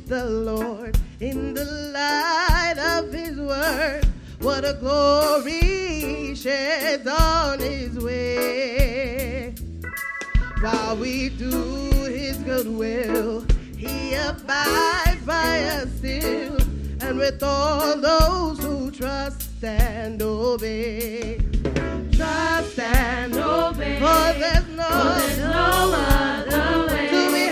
the Lord in the light of his word. What a glory he sheds on his way. While we do his good will, he abides by us still, and with all those who trust and obey. Trust and obey, for there's no other way to be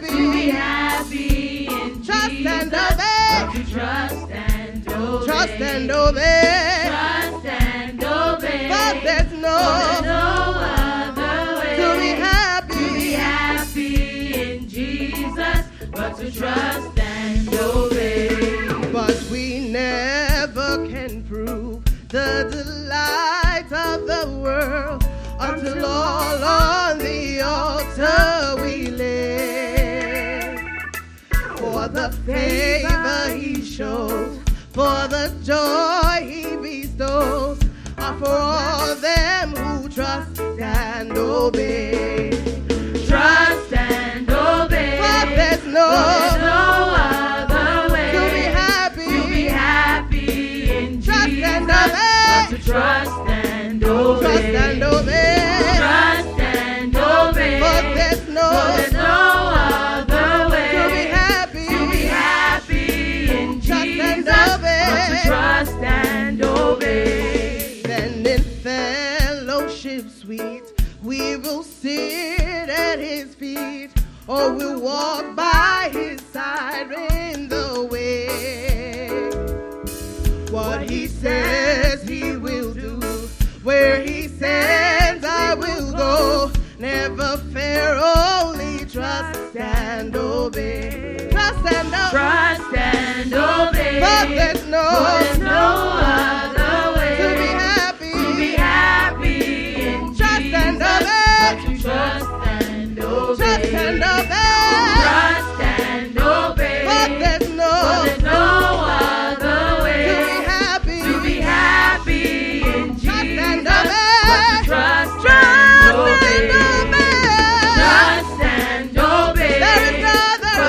happy in trust Jesus. And obey. But to trust and obey. Trust and obey. Trust and obey. But there's no other way to be happy in Jesus. But to trust and obey. But we never can prove the delight of the world until all on the altar we lay. For the favor he shows, for the joy he bestows, are for all them who trust and obey. Trust and obey. But there's no other way to be happy in Trust Jesus. and obey. But to trust and obey. Trust and obey. Trust and obey. But there's no other way to be happy in Trust Jesus. and obey. But to trust and obey. Then in fellowship sweet, we will sit at his feet, or we'll walk by his side in the way. What he says he will do, where he sends I will go. Never fear, only trust and obey. Trust and obey. Trust and obey. But there's no other way to be happy in Trust Jesus. and obey. But to trust and obey. Trust and obey. Trust and obey. But there's no other way to be happy in Trust Jesus. and But obey. to trust and obey. Trust and obey. There is no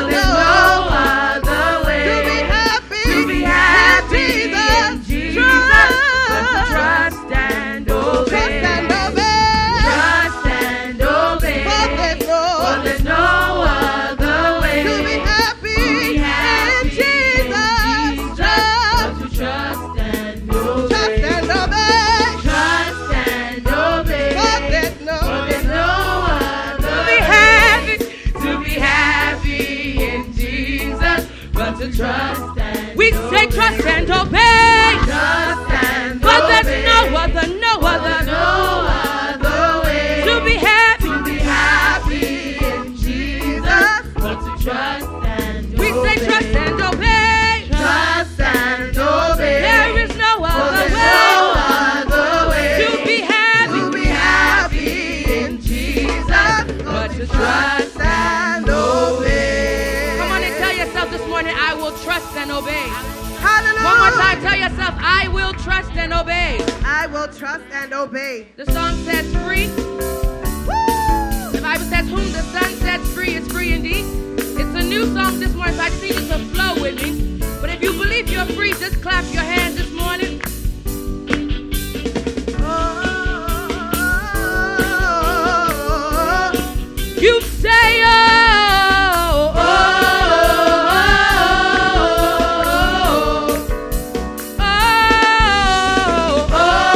other way to be happy in Jesus. But to trust and obey. Trust and obey. Trust and obey. But there's no other way to be happy in Jesus. But to trust and obey. Trust and obey. Trust and obey. But there's no other to be happy in Jesus, but to trust and We say trust and obey. trust and But there's obey. no other other way to be happy. in Jesus, but to trust and We obey. say trust and obey. Trust and obey. There is no other other way way to be happy. in Jesus, but to trust and obey. Come on and tell yourself this morning, I will trust and obey. Hallelujah. One more time, tell yourself, I will trust and obey. I will trust and obey. The song says free. The Bible says, whom the Son sets free is free indeed. It's a new song this morning, so I just need you to flow with me. But if you believe you're free, just clap your hands this morning. You say, oh, oh, oh, oh,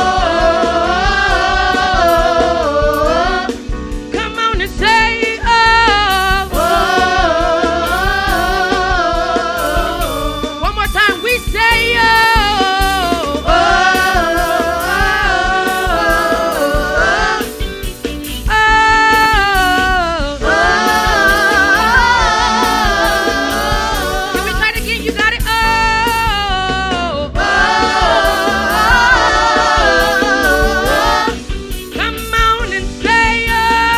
oh. Come on and say, oh, oh. One more time, we say, oh, oh, Can we try it again? You got it? Oh, oh. Come on and say, oh.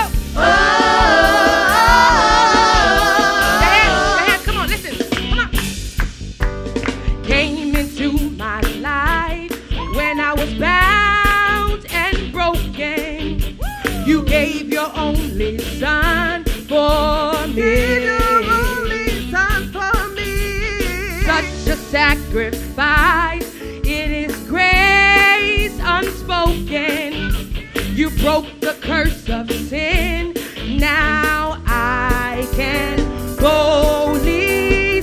Your hands, come on, listen. Come on. Came into my life when I was bound and broken. You gave your only son for me. sacrifice. It is grace unspoken. You broke the curse of sin. Now I can boldly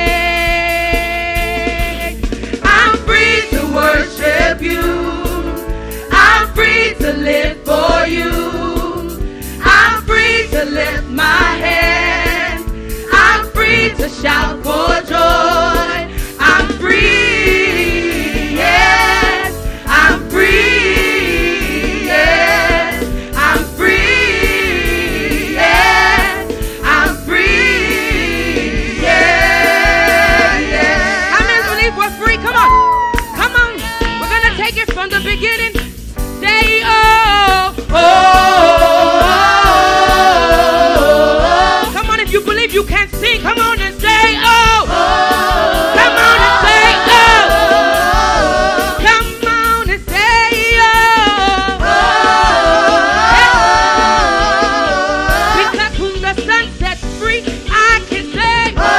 say, I'm free to worship you. I'm free to live for you. I'm free to lift my hands. I'm free to shout for joy. I'm free, yes. I'm free, yes. I'm free, yes. I'm free, yes. How many believe we're free? Come on. Come on. We're going to take it from the beginning. Say, oh, oh, oh. Come on, if you believe you can sing, come on and say, oh, oh. Come on and say, oh, oh. Come on and say, oh, oh. Because whom the sun sets free, I can say, oh.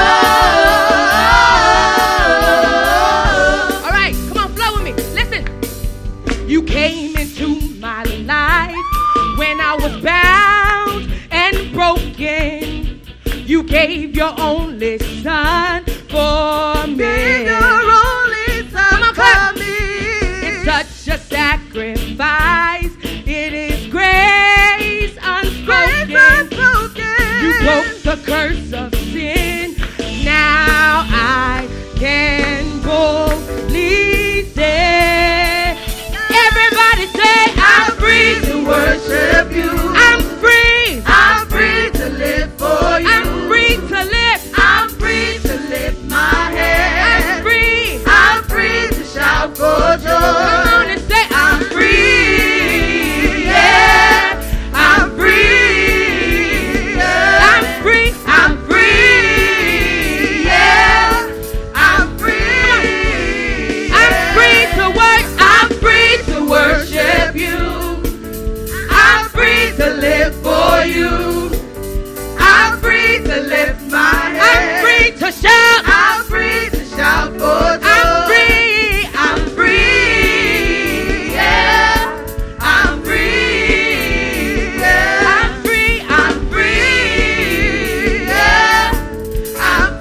All right, come on, flow with me. Listen, you came into my life when I was bound and broken. You gave your only son for me. Gave your only son for me. It's such a sacrifice. It is grace unspoken. You broke the curse of sin. Now I can boldly say, everybody say, I'm free to worship you. I'm free. I'm free to live for you. I'm free to live. I'm free to lift my head. I'm free. I'm free to shout for joy. Come on and say, I'm free, yeah. I'm free, yeah. I'm free. I'm free, yeah. I'm free. I'm free to worship. I'm free to worship you. I'm free to live for you. I'm free to lift my head. I'm free to shout. I'm free to shout for joy. I'm free. I'm free, yeah. I'm free, yeah. I'm free. I'm free, yeah. I'm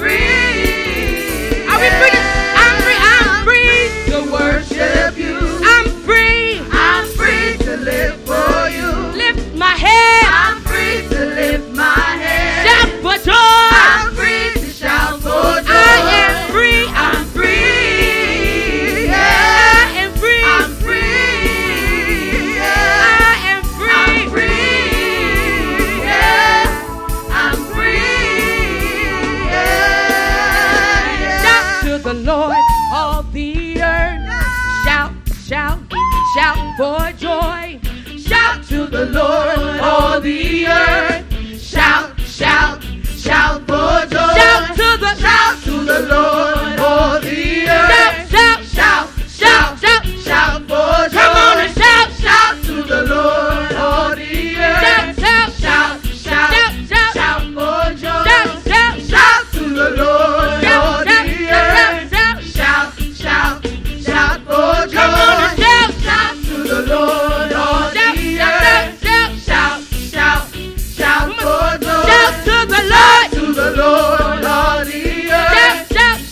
free. Are we free? I'm free. I'm free to worship you. I'm free. I'm free to live for you. Lift my head. I'm free to lift my head. Shout for joy. I'm free to shout for joy. I am free. I'm free, I yeah. am free. I'm free, yeah. I am free. I'm free, yeah. I'm free, yeah. Shout to the Lord, all the earth. Shout, shout, shout for joy. Shout to the Lord, all the earth. Shout, shout, shout for joy. Shout to the Shout to the Lord, all the shout, earth. shout, Shout, shout, shout. shout for joy. Come on and shout. Shout to the Lord, all the Shout, earth. shout, Shout, shout, shout, shout. shout for joy. Shout, shout, Shout to the Lord, shout, all shout, the shout, earth. shout. Shout, shout, shout for joy. Come on and shout. Shout to the Lord, all Shout, the shout, earth. shout, Shout, shout, shout for joy. shout to the Lord. To the Lord, all the Shout, earth. shout,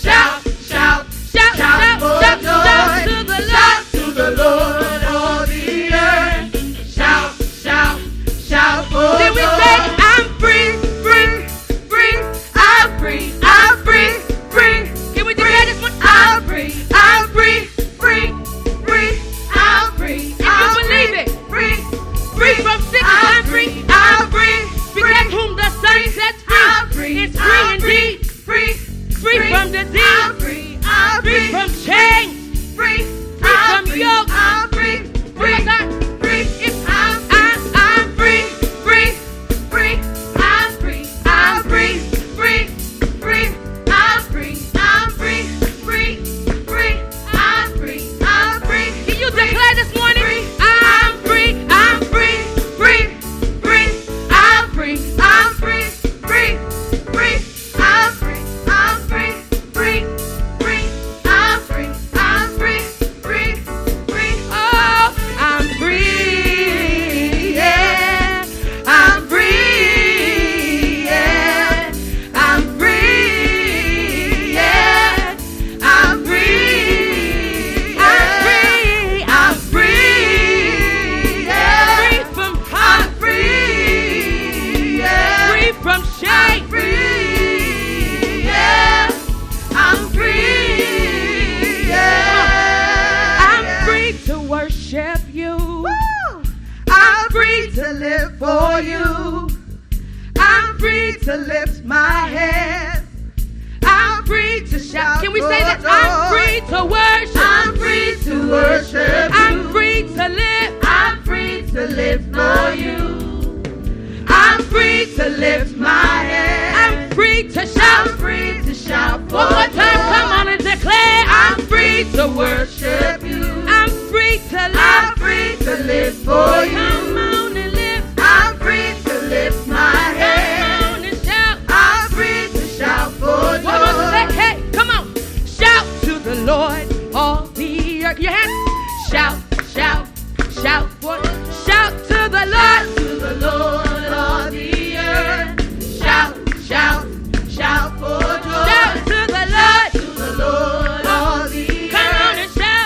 lift my hands. I'm free to shout. Can we say that? for I'm joy. free to worship. I'm free to worship I'm you. free to live. I'm free to live for you. I'm free to lift my hands. I'm free to shout. I'm free to shout for One more time, joy. come on and declare. I'm free to worship you. I'm free to I'm live. free to live for you. Come on and live. I'm free to lift my Come hands. on and shout. I'm free to shout for One more say, joy. hey, come on. Shout to the Lord, all the earth. Your hands. Shout, shout, shout for. Shout to the Lord. To the Lord of the earth. Shout, shout, shout for joy. Shout to the Lord. To the Lord of the Come on earth. and shout.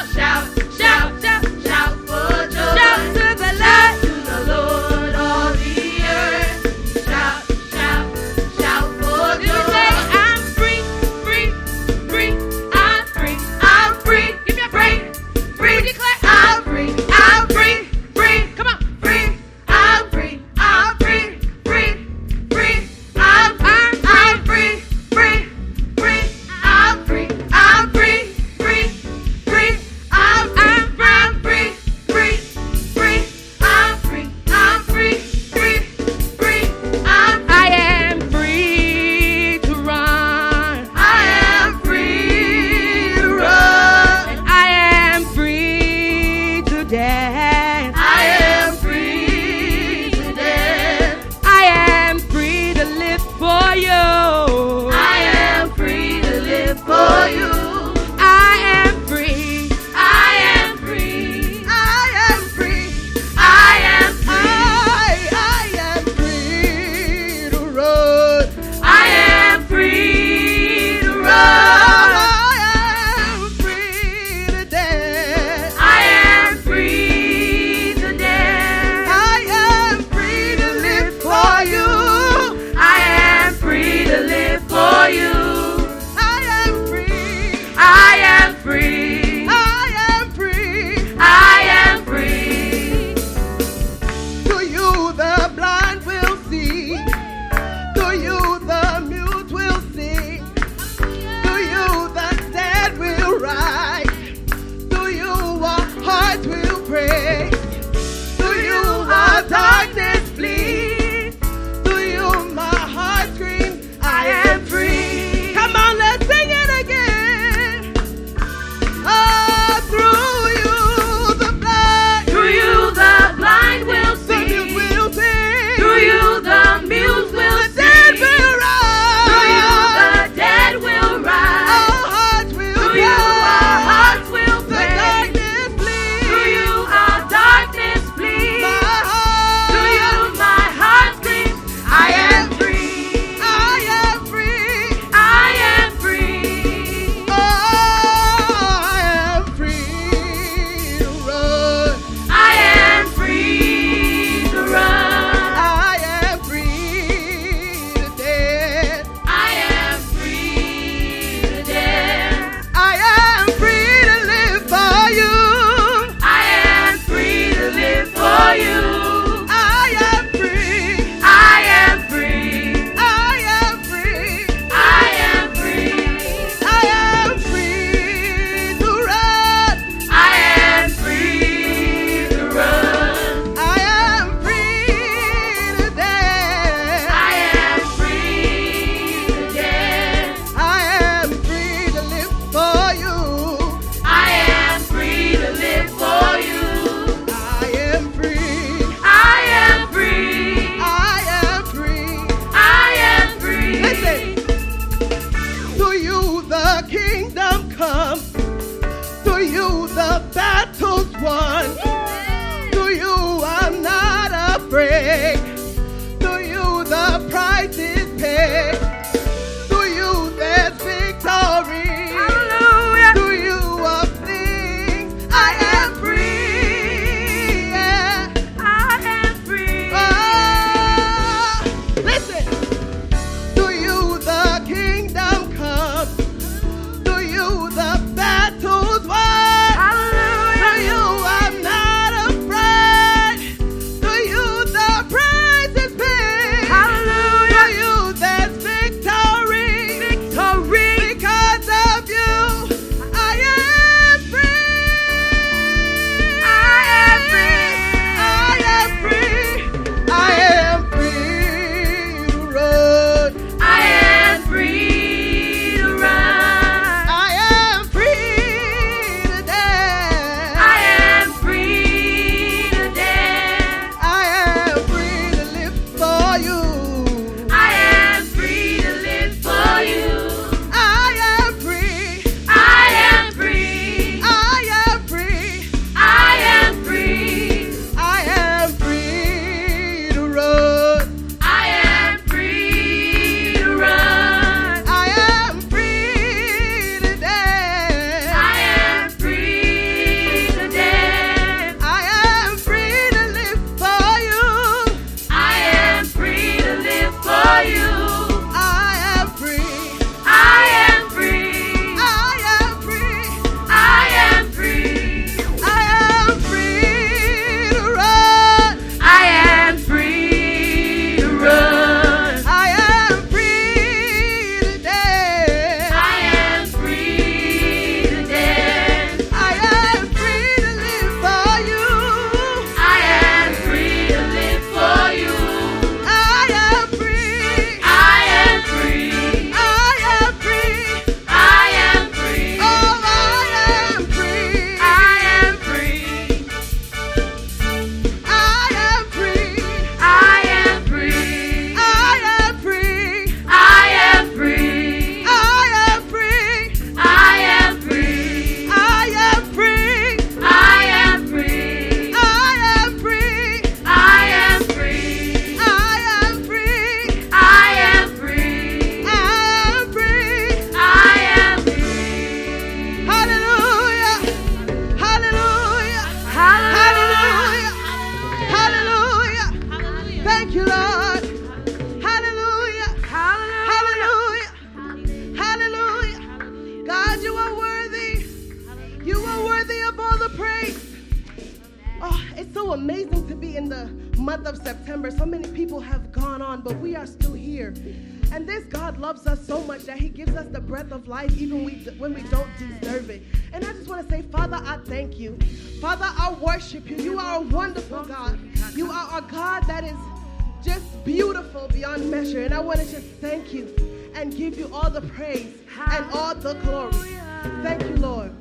It's so amazing to be in the month of September. So many people have gone on, but we are still here. And this God loves us so much that he gives us the breath of life even when we don't deserve it. And I just want to say, Father, I thank you. Father, I worship you. You are a wonderful God. You are a God that is just beautiful beyond measure. And I want to just thank you and give you all the praise and all the glory. Thank you, Lord.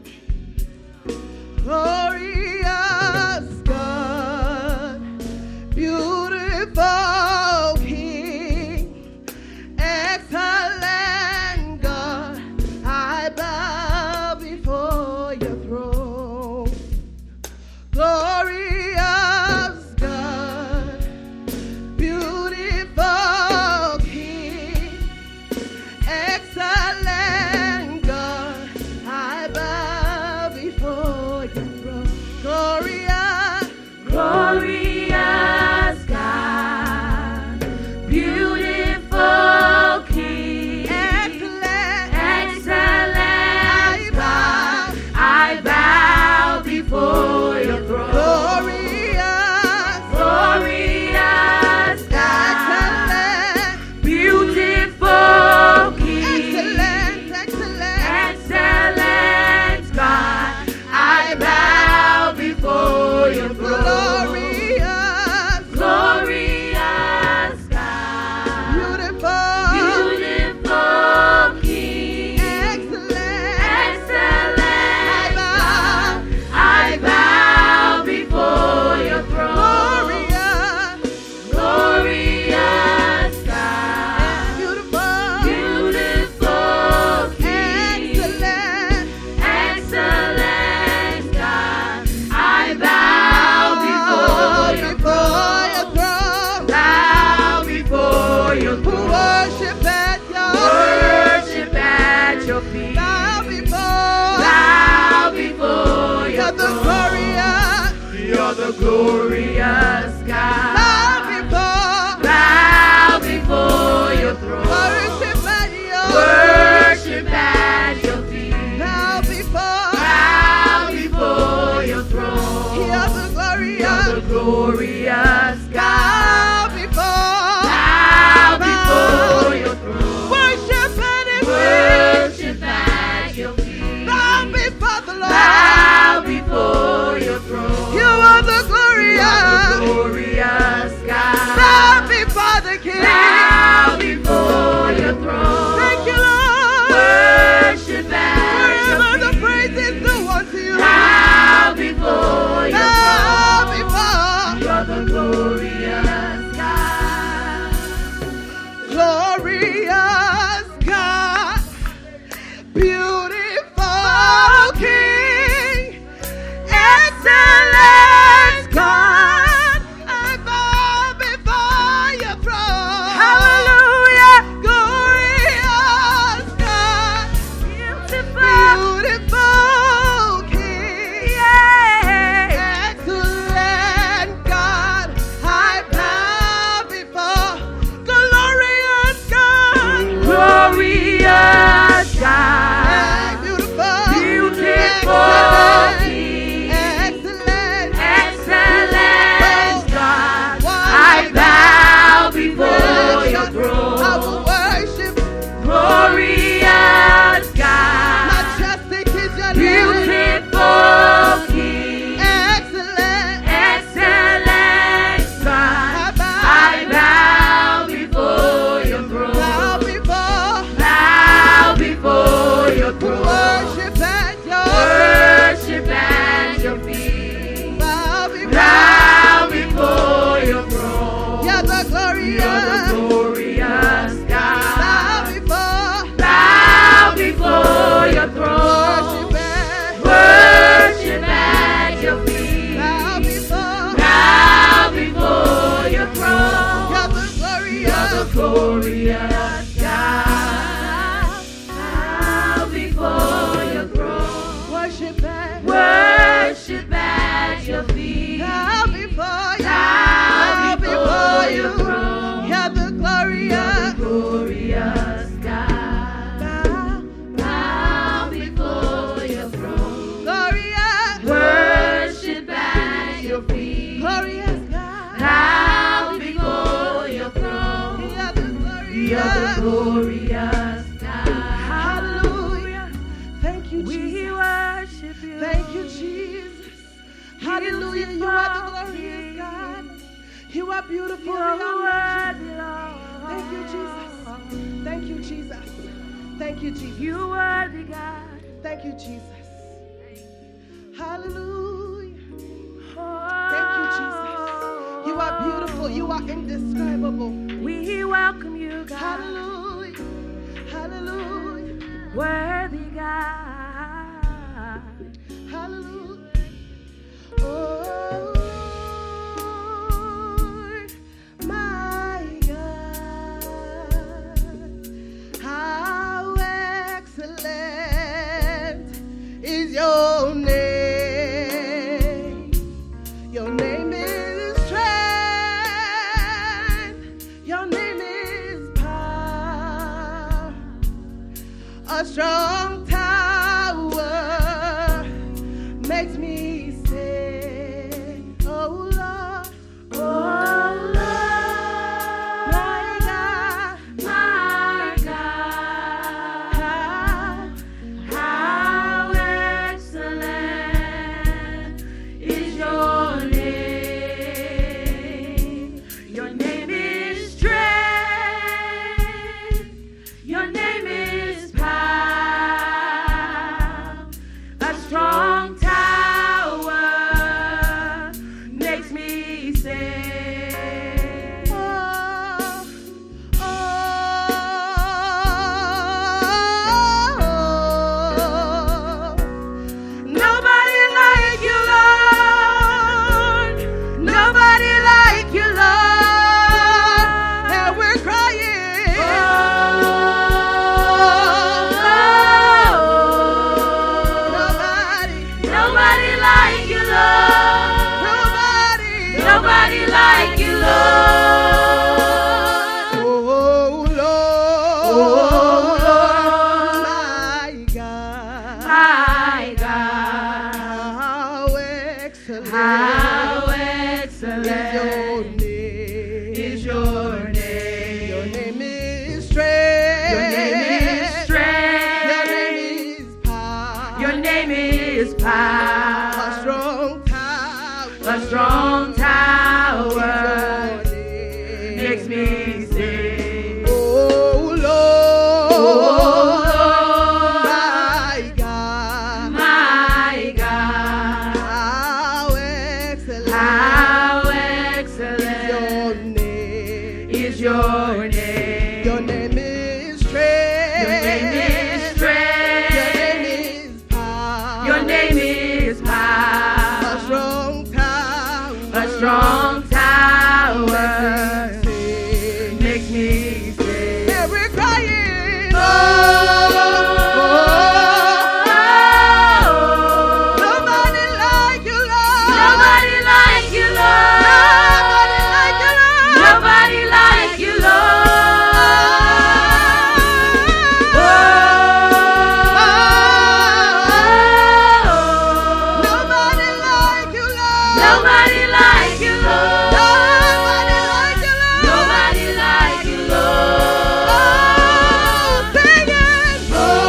Glorious God, beautiful King, excellent God, I bow before your throne. Glorious God, beautiful King, excellent God, I bow before your throne. Glorious, Glorious God, beautiful King, excellent, excellent God, I bow before your throne. glorious, Glorious God, excellent, beautiful King, excellent, excellent, excellent God, I bow before your throne. glorious, Glorious God, beautiful, beautiful King, excellent, excellent I God, I bow before your throne. glorious, Glorious God, beautiful, beautiful King, excellent, excellent God, I bow before your throne. Bow before your Who throne. worship at your Worship at your feet. bow before, Bow before your you're the throne. glorious, You're the glorious God. bow before, Bow before your throne. worship at your Worship at your feet. bow before, Bow before your throne. you're the You're glorious, the glorious God. bow before, Bow before your throne. worship at his feet, Worship at your feet. bow before the Lord, Bow before your throne. you are the You are the glorious, glorious glorious God. Hallelujah. Thank you, We Jesus. worship you. Thank you, Jesus. Hallelujah. You are the glorious God. You are beautiful. You are beyond worthy, measure. Lord. Thank you, Jesus. Thank you, Jesus. Thank you, Jesus. You worthy, God. Thank you, Jesus. Hallelujah. Oh, Thank you, Jesus. You are beautiful. You are indescribable. We welcome you, God. Hallelujah. Hallelujah. Worthy God. Hallelujah. Oh, Lord, my God, how excellent is your name. Your name is strength. Your name is power. A strong tower makes me sing. Oh Lord, Oh, my God, my God. How excellent is your name. Your name is strength. Your name is power. A strong tower makes me sing. oh, oh, nobody like you, Lord. Nobody like you, Lord. And we're crying. Nobody, Nobody like you, Lord. nobody, Nobody like you, Lord. Oh Lord, Oh, Lord. my God, My God. how excellent How is excellent your name. is your Your name. name is strength. Your name is strength. Your name is power. Your name is power. A strong tower. A strong tower Your name. makes me sing. Oh Lord, Oh, Lord. my God, My God. how excellent How is excellent your name. is your name. Your name is strength. Your name is strength. Your name is power. Your name is A power. strong tower. A strong tower Makes me makes me sing. sing. And we're crying. Oh, Nobody like you, Lord. nobody like you, Lord. Nobody like you, Lord. Nobody like you, Lord. Nobody like you, Lord. Nobody like you, Lord. Nobody like you, Lord. Nobody like you, Lord. Singing.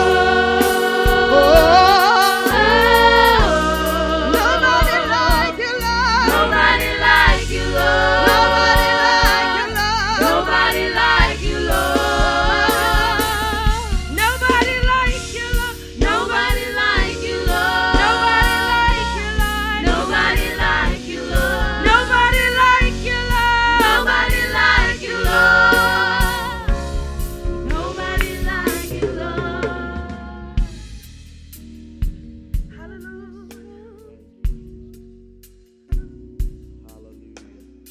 Nobody like you, Lord. Nobody like you, Lord. Nobody like you, Lord. Nobody like you, Lord. Nobody like you, Lord. Nobody like you, Lord. Nobody like you, Lord. Nobody like you, Lord. Nobody like you, Lord. Nobody like you, Lord. Nobody like you, Lord. Hallelujah.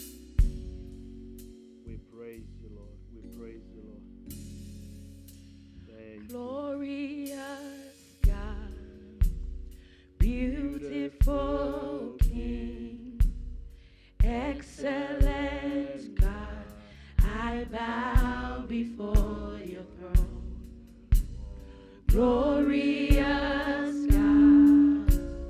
We praise you, Lord. We praise you, Lord. Thank you. Glorious God, beautiful King, excellent God, I bow before your throne. Glorious God,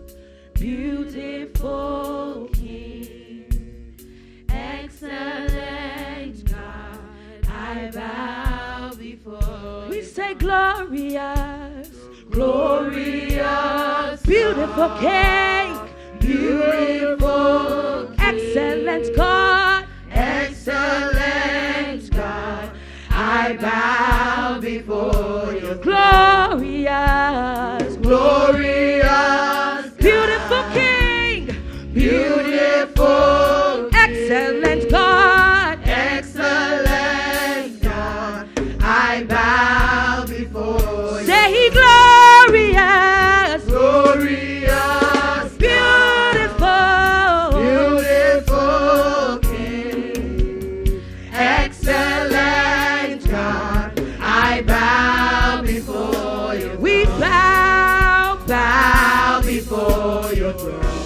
beautiful King, excellent God, I bow before We say glorious, Glorious, beautiful King, beautiful, excellent God, excellent God, I bow before you. glorious, Glorious, beautiful King, beautiful, excellent God, excellent God, I bow before you. say glorious, Glorious, beautiful, beautiful King, excellent God, I bow before you. we bow, Bow before your throne,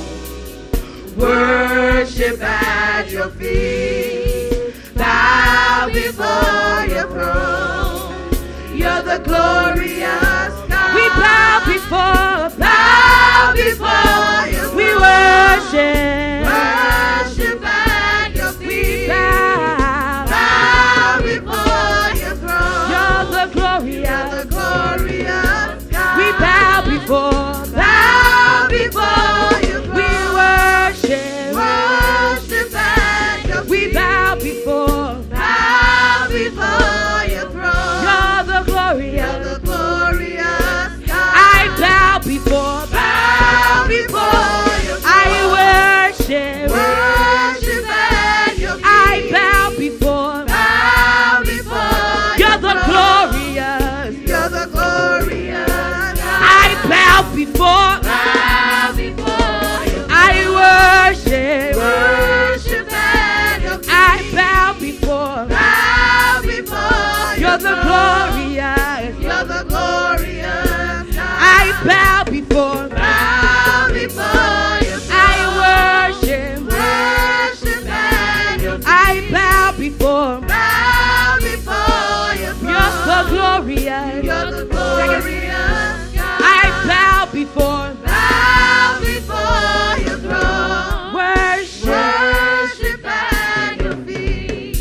worship at your feet. Bow before your throne, you're the glorious God. we bow before, before your we throne. worship, Worship at your we feet. bow, Bow before your throne. you're the You're the glorious, glorious God. we bow before, Bow before your we throne. worship, Worship at your we feet. bow before, Bow before your throne. you're the You're glorious, the glorious God. I bow before, bow before your throne. I worship, Worship at your feet. I bow before, bow before you're the your throne. glorious, You're the glorious God. I bow before, bow before your I worship, worship at your feet. I bow before, bow before you're the throne. glorious, You're the glorious God. I bow before, bow before your I worship, worship at your feet. I bow before, bow before your you're the throne. glorious, You're the glorious God. I bow before, bow before your throne. worship, Worship at your feet.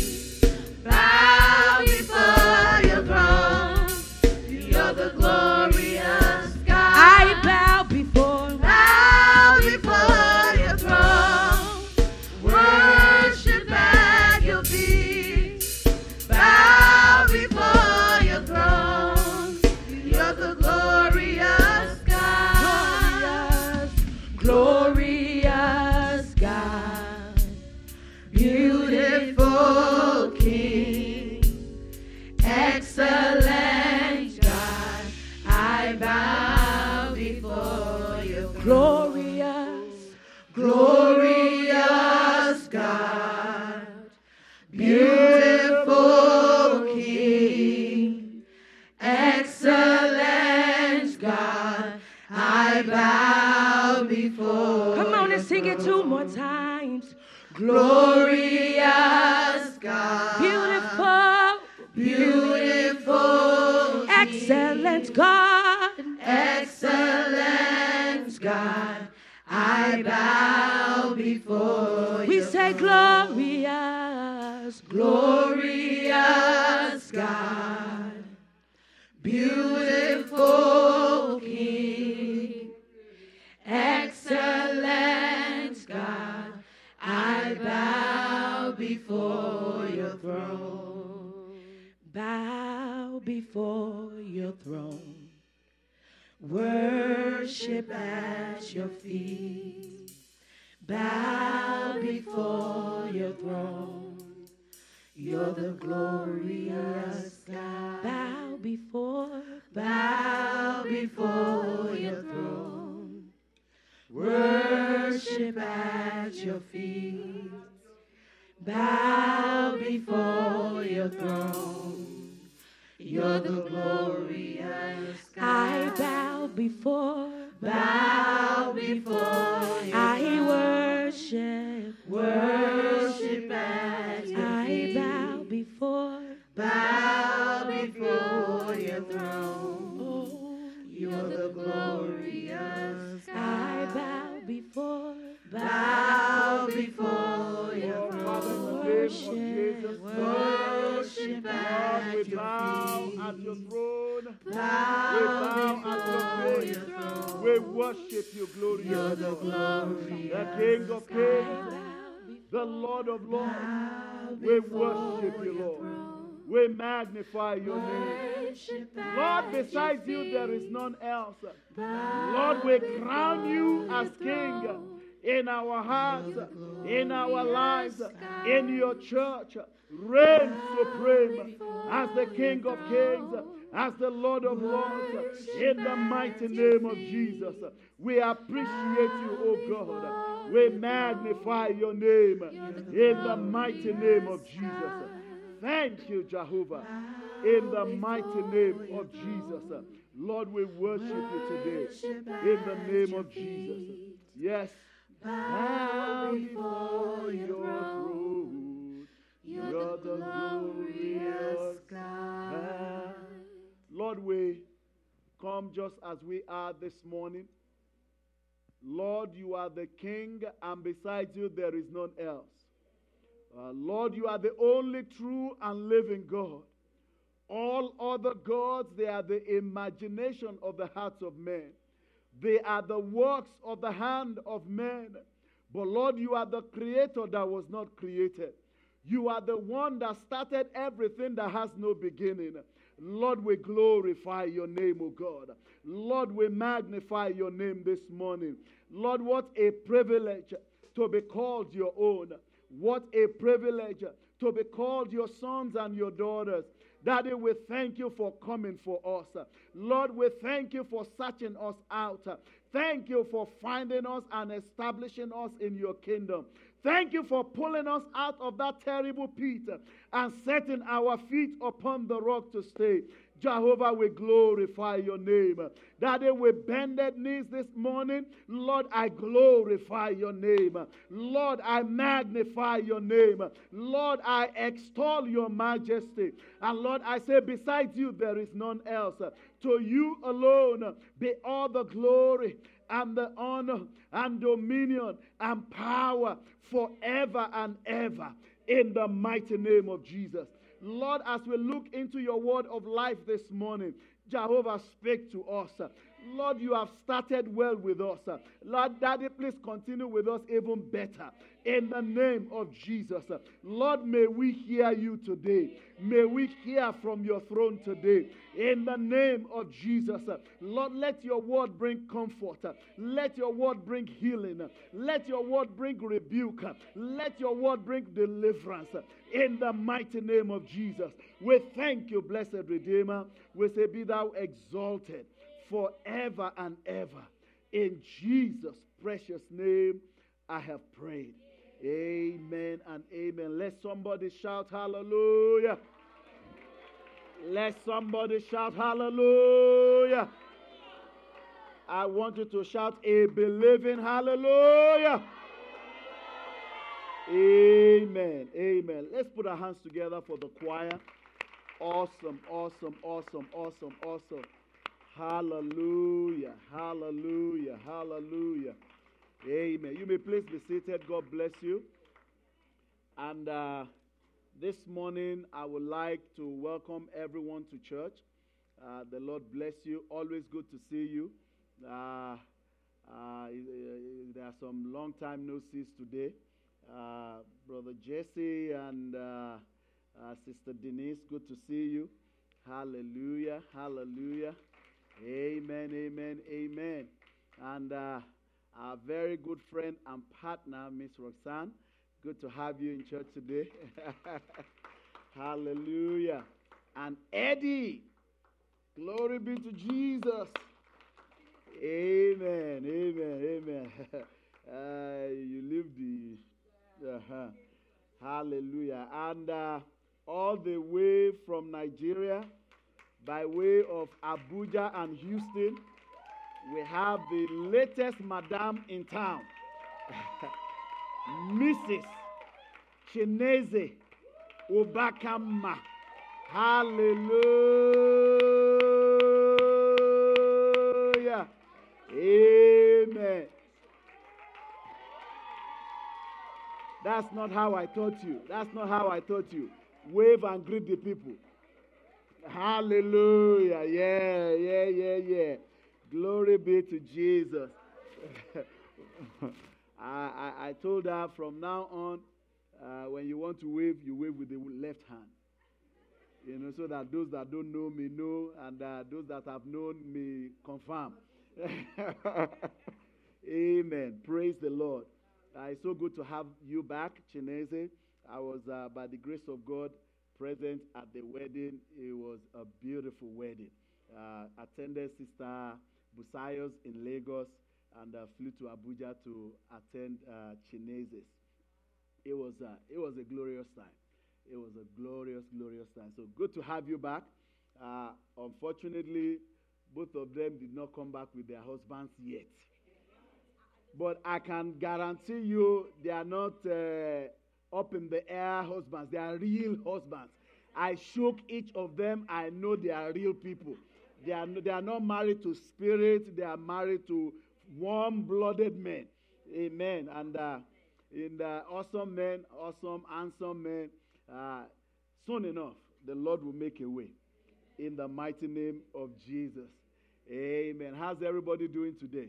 Bow before your throne. You're the glorious God. I bow before, bow before your throne. Worship at your feet. Bow before your throne. You're the glorious God. glorious God, Beautiful King, excellent God, I bow before your throne. glorious, Glorious God, beautiful King, excellent God, I bow before. come on your and sing it throne. 2 more times, Glorious God, beautiful, beautiful, excellent God, excellent God, I bow before we your say throne. glorious, Glorious God, beautiful King, excellent God, I bow before your throne. bow before your throne, Worship at your feet. Bow before your throne. You're the glorious God. bow before, Bow before your throne. Worship at your feet. Bow before your throne. You're the glorious God. I bow before, bow before your I throne. worship, Worship at your I feet. bow before, Bow before your throne. oh, You're the glorious God. I bow before, Bow before your throne. worship, Worship at your feet. bow at your feet. We worship you, glorious Lord. The King of Kings, the Lord of Lords. We worship you, Lord. We magnify your name. Lord, besides you, there is none else. Lord, we crown you as King in our hearts, in our lives, in your church. Reign supreme as the King of Kings, as the Lord of Lords, in the mighty name of Jesus. We appreciate you, O God. We magnify your name in the mighty name of Jesus. Thank you, Jehovah, in the mighty name of Jesus. Lord, we worship you today in the name of Jesus. Yes. Bow before your throne, you're the glorious God. Lord, we come just as we are this morning. Lord, you are the King, and besides you there is none else. Lord, you are the only true and living God. All other gods, they are the imagination of the hearts of men. They are the works of the hand of men. But Lord, you are the creator that was not created. You are the one that started everything that has no beginning. Lord, we glorify your name, O God. Lord, we magnify your name this morning. Lord, what a privilege to be called your own. What a privilege to be called your sons and your daughters. Daddy, we thank you for coming for us. Lord, we thank you for searching us out. Thank you for finding us and establishing us in your kingdom. Thank you for pulling us out of that terrible pit and setting our feet upon the rock to stay. Jehovah, we glorify your name. Daddy, we bended knees this morning. Lord, I glorify your name. Lord, I magnify your name. Lord, I extol your majesty. And Lord, I say, besides you, there is none else. To you alone be all the glory and the honor and dominion and power forever and ever, in the mighty name of Jesus. Lord, as we look into your word of life this morning, Jehovah, speak to us. Lord, you have started well with us. Lord, Daddy, please continue with us even better. In the name of Jesus. Lord, may we hear you today. May we hear from your throne today. In the name of Jesus. Lord, let your word bring comfort. Let your word bring healing. Let your word bring rebuke. Let your word bring deliverance. In the mighty name of Jesus. We thank you, blessed Redeemer. We say, be thou exalted forever and ever. In Jesus' precious name, I have prayed. Amen and amen. Let somebody shout hallelujah. Let somebody shout hallelujah. I want you to shout a believing hallelujah. Amen. Amen. Let's put our hands together for the choir. Awesome, awesome, awesome, awesome, awesome. Hallelujah, hallelujah, hallelujah. Amen. You may please be seated. God bless you. And this morning, I would like to welcome everyone to church. The Lord bless you. Always good to see you. There are some long time no sees today. Brother Jesse and Sister Denise, good to see you. Hallelujah, hallelujah. Amen, amen, amen. And our very good friend and partner, Miss Roxanne, good to have you in church today. Hallelujah. And Eddie, glory be to Jesus. Amen, amen, amen. You live the... Hallelujah. And all the way from Nigeria, by way of Abuja and Houston, we have the latest madam in town, Mrs. Chineze Obakama. Hallelujah. Amen. That's not how I taught you. That's not how I taught you. Wave and greet the people. Hallelujah. Yeah. Glory be to Jesus. I told her from now on, when you want to wave, you wave with the left hand. So that those that don't know me know, and those that have known me confirm. Amen. Praise the Lord. It's so good to have you back, Chinese. I was, by the grace of God, present at the wedding. It was a beautiful wedding. Attended Sister Busayos in Lagos and flew to Abuja to attend Chinese's. It was a glorious time. It was a glorious time. So good to have you back. Unfortunately, both of them did not come back with their husbands yet. But I can guarantee you they are not up in the air husbands. They are real husbands. I shook each of them. I know they are real people. They are not married to spirit. They are married to warm-blooded men. Amen. And awesome men, awesome, handsome men. Soon enough, the Lord will make a way. In the mighty name of Jesus. Amen. How's everybody doing today?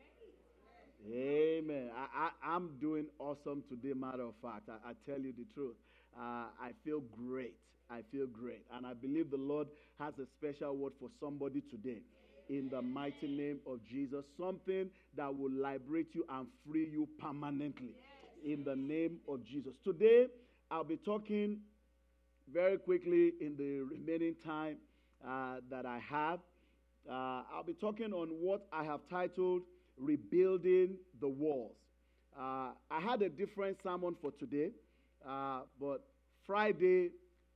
Amen. I'm doing awesome today, matter of fact. I tell you the truth. I feel great. And I believe the Lord has a special word for somebody today. In the mighty name of Jesus. Something that will liberate you and free you permanently. In the name of Jesus. Today, I'll be talking very quickly in the remaining time that I have. I'll be talking on what I have titled Rebuilding the Walls. I had a different sermon for today, but Friday,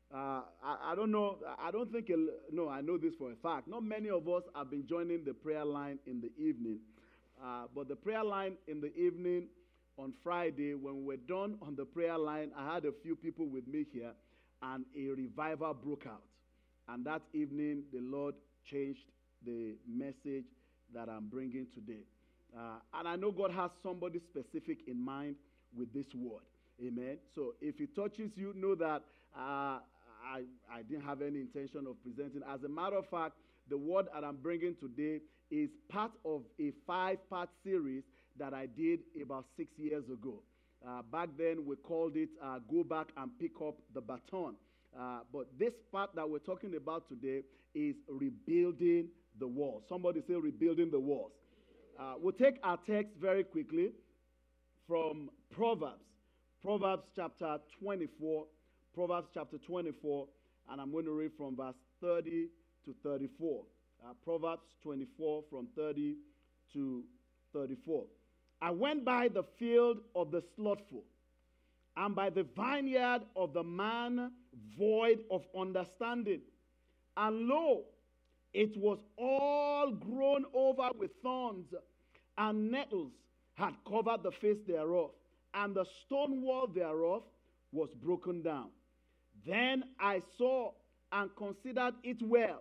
I don't know, I don't think, no, I know this for a fact. Not many of us have been joining the prayer line in the evening, but the prayer line in the evening on Friday, when we're done on the prayer line, I had a few people with me here, and a revival broke out. And that evening, the Lord changed the message that I'm bringing today. And I know God has somebody specific in mind with this word. Amen. So if it touches you, know that I didn't have any intention of presenting. As a matter of fact, the word that I'm bringing today is part of a 5-part series that I did about 6 years ago. Back then, we called it Go Back and Pick Up the Baton. But this part that we're talking about today is rebuilding the walls. Somebody say rebuilding the walls. We'll take our text very quickly from Proverbs. Proverbs chapter 24. Proverbs chapter 24. And I'm going to read from verse 30 to 34. Proverbs 24 from 30 to 34. I went by the field of the slothful, and by the vineyard of the man void of understanding. And lo, it was all grown over with thorns, and nettles had covered the face thereof, and the stone wall thereof was broken down. Then I saw and considered it well.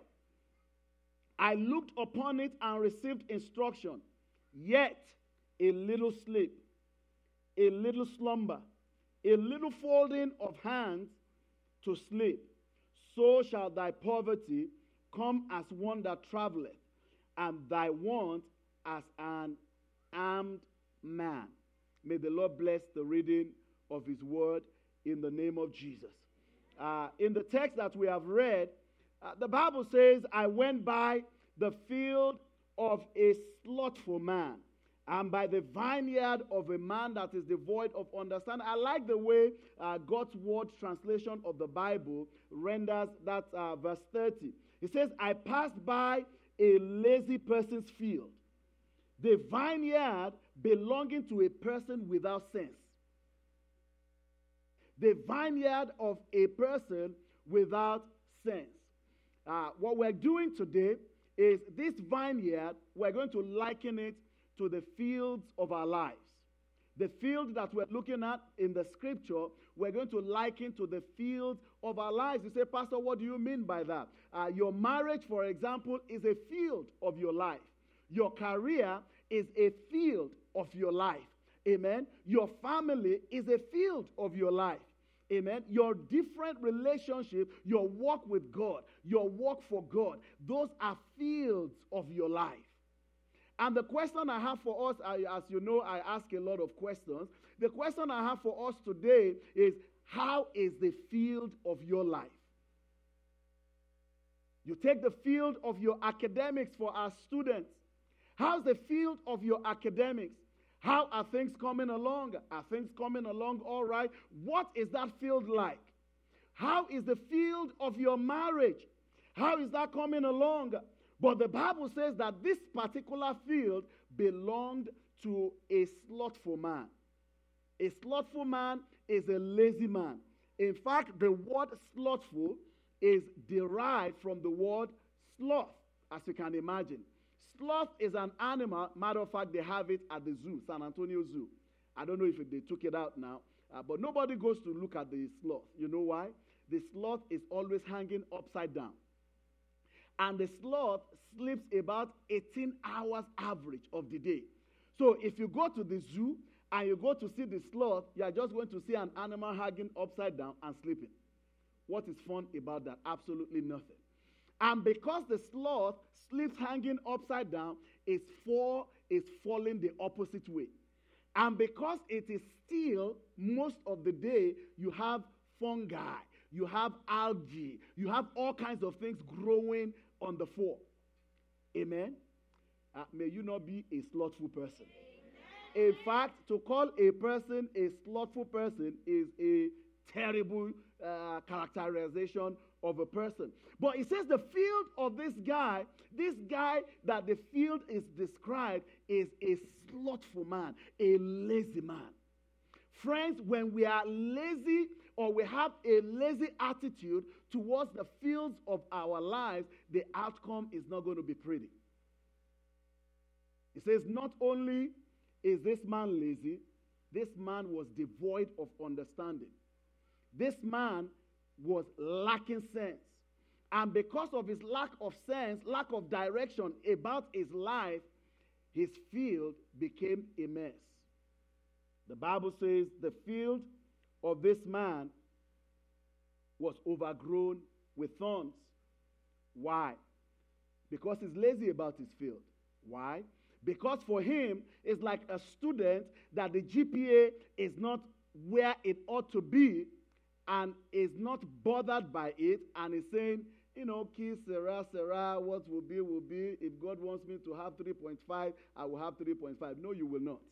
I looked upon it and received instruction. Yet a little sleep, a little slumber, a little folding of hands to sleep. So shall thy poverty come as one that traveleth, and thy want as an armed man. May the Lord bless the reading of his word in the name of Jesus. In the text that we have read, the Bible says, I went by the field of a slothful man, and by the vineyard of a man that is devoid of understanding. I like the way God's word translation of the Bible renders that verse 30. It says, I passed by a lazy person's field, the vineyard belonging to a person without sense. The vineyard of a person without sense. What we're doing today is this vineyard, we're going to liken it to the fields of our lives. The field that we're looking at in the scripture, we're going to liken to the fields of our lives. You say, Pastor, what do you mean by that? Your marriage, for example, is a field of your life. Your career is a field of your life. Amen. Your family is a field of your life. Amen. Your different relationship, your walk with God, your walk for God, those are fields of your life. And the question I have for us, as you know, I ask a lot of questions. The question I have for us today is, how is the field of your life? You take the field of your academics for our students. How's the field of your academics? How are things coming along? Are things coming along all right? What is that field like? How is the field of your marriage? How is that coming along? But the Bible says that this particular field belonged to a slothful man. A slothful man is a lazy man. In fact, the word slothful is derived from the word sloth, as you can imagine. Sloth is an animal. Matter of fact, they have it at the zoo, San Antonio Zoo. I don't know if they took it out now, but nobody goes to look at the sloth. You know why? The sloth is always hanging upside down. And the sloth sleeps about 18 hours average of the day. So if you go to the zoo and you go to see the sloth, you are just going to see an animal hanging upside down and sleeping. What is fun about that? Absolutely nothing. And because the sloth sleeps hanging upside down, its fall is falling the opposite way. And because it is still most of the day, you have fungi, you have algae, you have all kinds of things growing on the fall. Amen? May you not be a slothful person. Amen. In fact, to call a person a slothful person is a terrible characterization of a person. But it says the field of this guy that the field is described is a slothful man, a lazy man. Friends, when we are lazy or we have a lazy attitude towards the fields of our lives, the outcome is not going to be pretty. It says not only is this man lazy, this man was devoid of understanding. This man was lacking sense. And because of his lack of sense, lack of direction about his life, his field became a mess. The Bible says the field of this man was overgrown with thorns. Why? Because he's lazy about his field. Why? Because for him, it's like a student that the GPA is not where it ought to be and is not bothered by it and is saying, you know, kiss, Sarah, what will be, will be. If God wants me to have 3.5, I will have 3.5. No, you will not.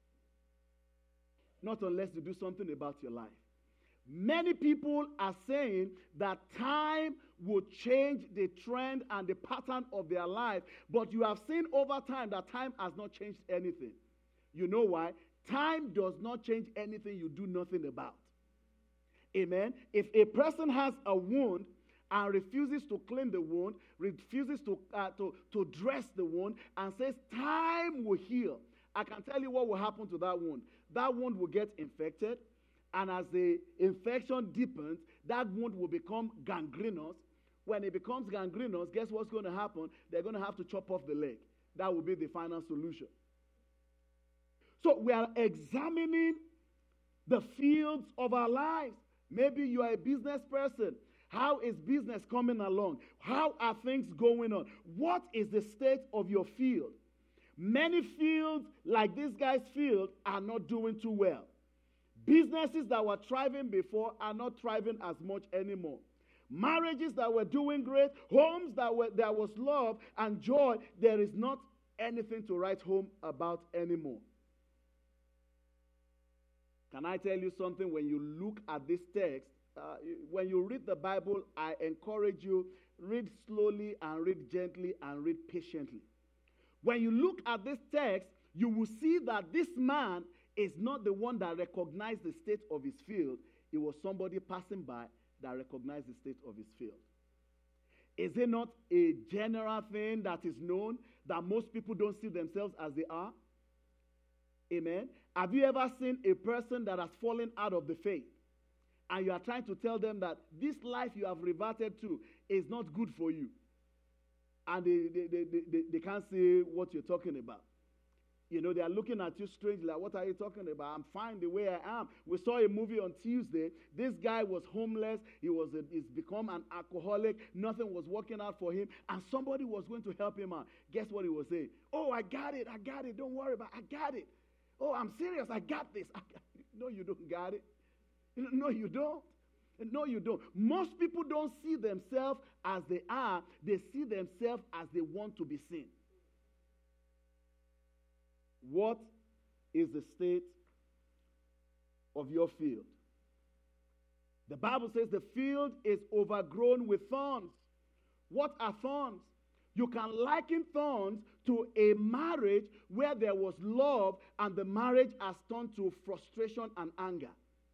Not unless you do something about your life. Many people are saying that time will change the trend and the pattern of their life, but you have seen over time that time has not changed anything. You know why? Time does not change anything you do nothing about. Amen. If a person has a wound and refuses to clean the wound, refuses to dress the wound, and says time will heal, I can tell you what will happen to that wound. That wound will get infected, and as the infection deepens, that wound will become gangrenous. When it becomes gangrenous, guess what's going to happen? They're going to have to chop off the leg. That will be the final solution. So we are examining the fields of our lives. Maybe you are a business person. How is business coming along? How are things going on? What is the state of your field? Many fields, like this guy's field, are not doing too well. Businesses that were thriving before are not thriving as much anymore. Marriages that were doing great, homes that there was love and joy, there is not anything to write home about anymore. Can I tell you something? When you look at this text, when you read the Bible, I encourage you, read slowly and read gently and read patiently. When you look at this text, you will see that this man is not the one that recognized the state of his field. It was somebody passing by that recognized the state of his field. Is it not a general thing that is known that most people don't see themselves as they are? Amen. Have you ever seen a person that has fallen out of the faith and you are trying to tell them that this life you have reverted to is not good for you? And they can't see what you're talking about. You know, they are looking at you strangely. Like, what are you talking about? I'm fine the way I am. We saw a movie on Tuesday. This guy was homeless. He's become an alcoholic. Nothing was working out for him. And somebody was going to help him out. Guess what he was saying? Oh, I got it. Don't worry about it. I got it. Oh, I'm serious. I got this. No, you don't got it. No, you don't. No, you don't. Most people don't see themselves as they are. They see themselves as they want to be seen. What is the state of your field? The Bible says the field is overgrown with thorns. What are thorns? You can liken thorns to a marriage where there was love and the marriage has turned to frustration and anger.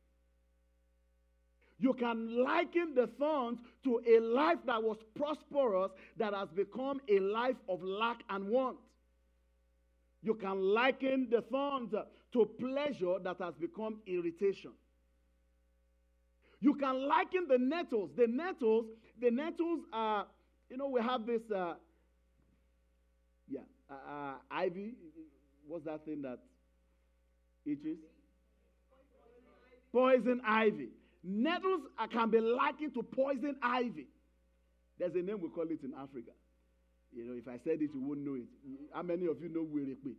You can liken the thorns to a life that was prosperous that has become a life of lack and want. You can liken the thorns to pleasure that has become irritation. You can liken the nettles. The nettles are, we have this, ivy. What's that thing that itches? Poison ivy. Nettles can be likened to poison ivy. There's a name we call it in Africa. If I said it, you wouldn't know it. How many of you know Wirekwe?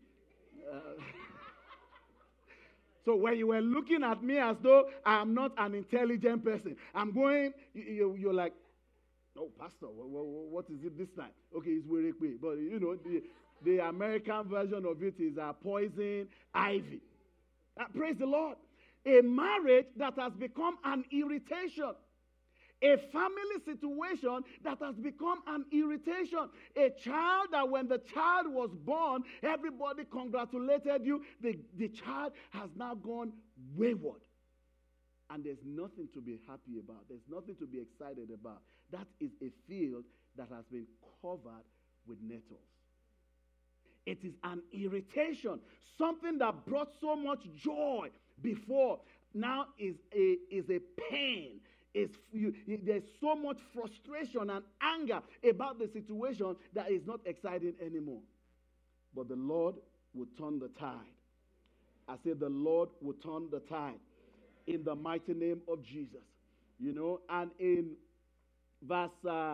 So when you were looking at me as though I am not an intelligent person, I'm going, you're like, oh, Pastor, what is it this time? Okay, it's Wirekwe. But, the American version of it is poison ivy. Praise the Lord. A marriage that has become an irritation. A family situation that has become an irritation. A child that when the child was born, everybody congratulated you. The child has now gone wayward. And there's nothing to be happy about. There's nothing to be excited about. That is a field that has been covered with nettles. It is an irritation. Something that brought so much joy before now is a pain. There's so much frustration and anger about the situation that is not exciting anymore. But the Lord will turn the tide. I say the Lord will turn the tide in the mighty name of Jesus. And in verse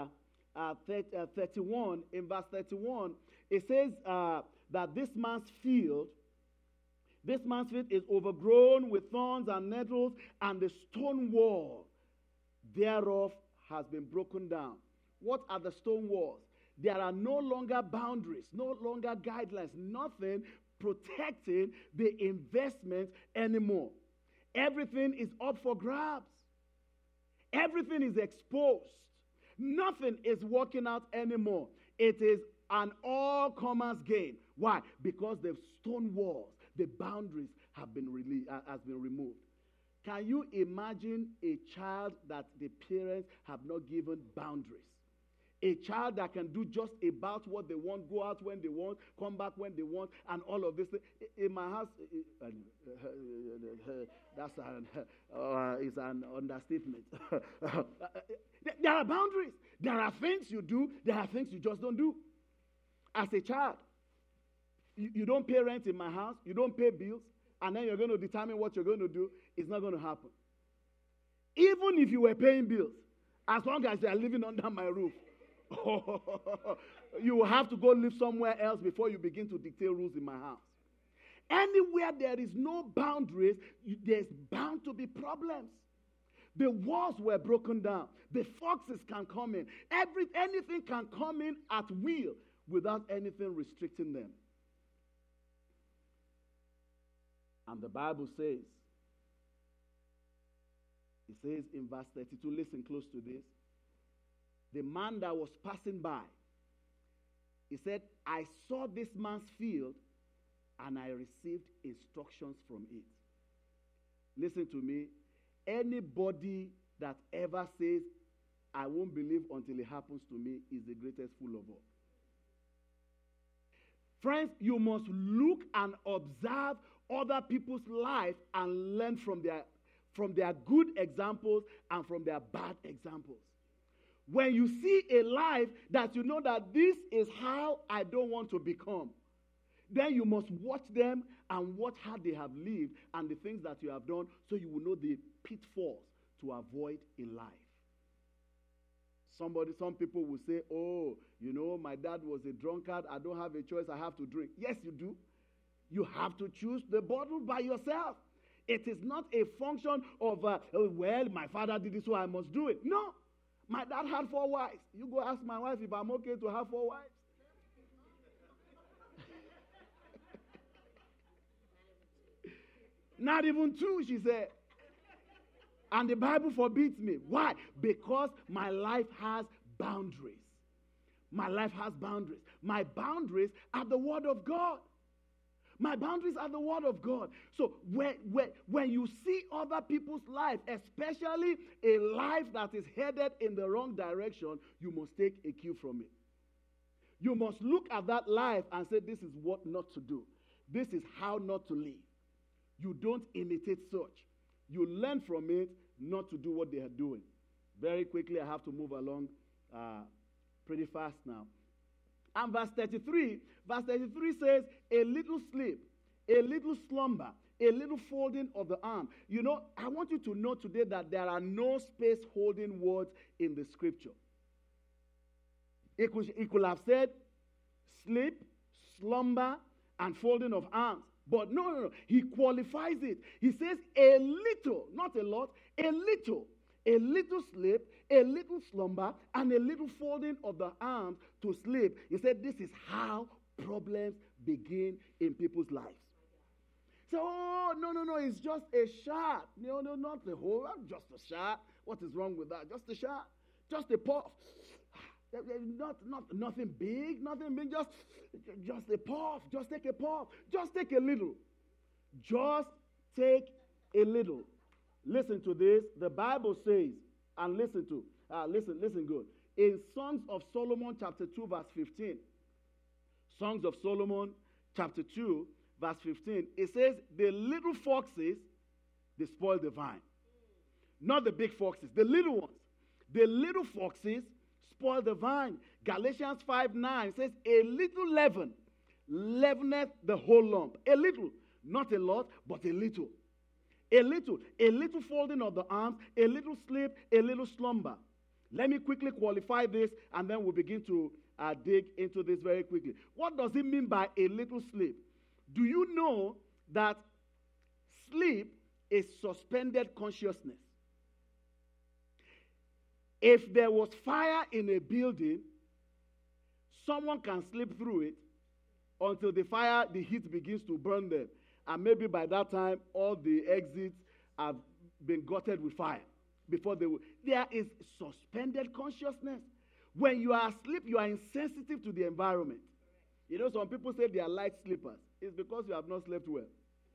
31, it says that this man's field is overgrown with thorns and nettles, and the stone wall thereof has been broken down. What are the stone walls? There are no longer boundaries, no longer guidelines, nothing protecting the investment anymore. Everything is up for grabs. Everything is exposed. Nothing is working out anymore. It is an all-comers game. Why? Because the stone walls, the boundaries have been removed. Can you imagine a child that the parents have not given boundaries? A child that can do just about what they want, go out when they want, come back when they want, and all of this. In my house, that's is an understatement. There are boundaries. There are things you do. There are things you just don't do. As a child, you don't pay rent in my house. You don't pay bills. And then you're going to determine what you're going to do. It's not going to happen. Even if you were paying bills, as long as you are living under my roof, you will have to go live somewhere else before you begin to dictate rules in my house. Anywhere there is no boundaries, there's bound to be problems. The walls were broken down. The foxes can come in. Anything can come in at will without anything restricting them. And the Bible says, it says in verse 32, listen close to this. The man that was passing by, he said, I saw this man's field and I received instructions from it. Listen to me. Anybody that ever says, I won't believe until it happens to me is the greatest fool of all. Friends, you must look and observe other people's life and learn from their good examples and from their bad examples. When you see a life that you know that this is how I don't want to become, Then you must watch them and watch how they have lived and the things that you have done, so you will know the pitfalls to avoid in life. Some people will say, oh, my dad was a drunkard. I don't have a choice. I have to drink. Yes, you do. You have to choose the bottle by yourself. It is not a function of, well, my father did this, so I must do it. No. My dad had 4 wives. You go ask my wife if I'm okay to have 4 wives. Not even 2, she said. And the Bible forbids me. Why? Because my life has boundaries. My life has boundaries. My boundaries are the Word of God. My boundaries are the Word of God. So when you see other people's life, especially a life that is headed in the wrong direction, you must take a cue from it. You must look at that life and say, this is what not to do. This is how not to live. You don't imitate such. You learn from it not to do what they are doing. Very quickly, I have to move along pretty fast now. And verse 33 says, a little sleep, a little slumber, a little folding of the arm. I want you to know today that there are no space-holding words in the scripture. It could have said sleep, slumber, and folding of arms. But no. He qualifies it. He says a little, not a lot, a little sleep, a little slumber, and a little folding of the arms to sleep. He said this is how problems begin in people's lives. So, no, it's just a shot. No, not the whole, just a shot. What is wrong with that? Just a shot. Just a puff. Nothing big, just a puff. Just take a puff. Just take a little. Just take a little. Listen to this. The Bible says, and listen good. In Songs of Solomon chapter 2 verse 15. Songs of Solomon chapter 2 verse 15. It says, the little foxes, they spoil the vine. Not the big foxes, the little ones. The little foxes spoil the vine. Galatians 5:9 says, a little leaven leaveneth the whole lump. A little, not a lot, but a little. A little folding of the arms, a little sleep, a little slumber. Let me quickly qualify this, and then we'll begin to dig into this very quickly. What does it mean by a little sleep? Do you know that sleep is suspended consciousness? If there was fire in a building, someone can sleep through it until the heat begins to burn them. And maybe by that time, all the exits have been gutted with fire before they will. There is suspended consciousness. When you are asleep, you are insensitive to the environment. Some people say they are light sleepers. It's because you have not slept well.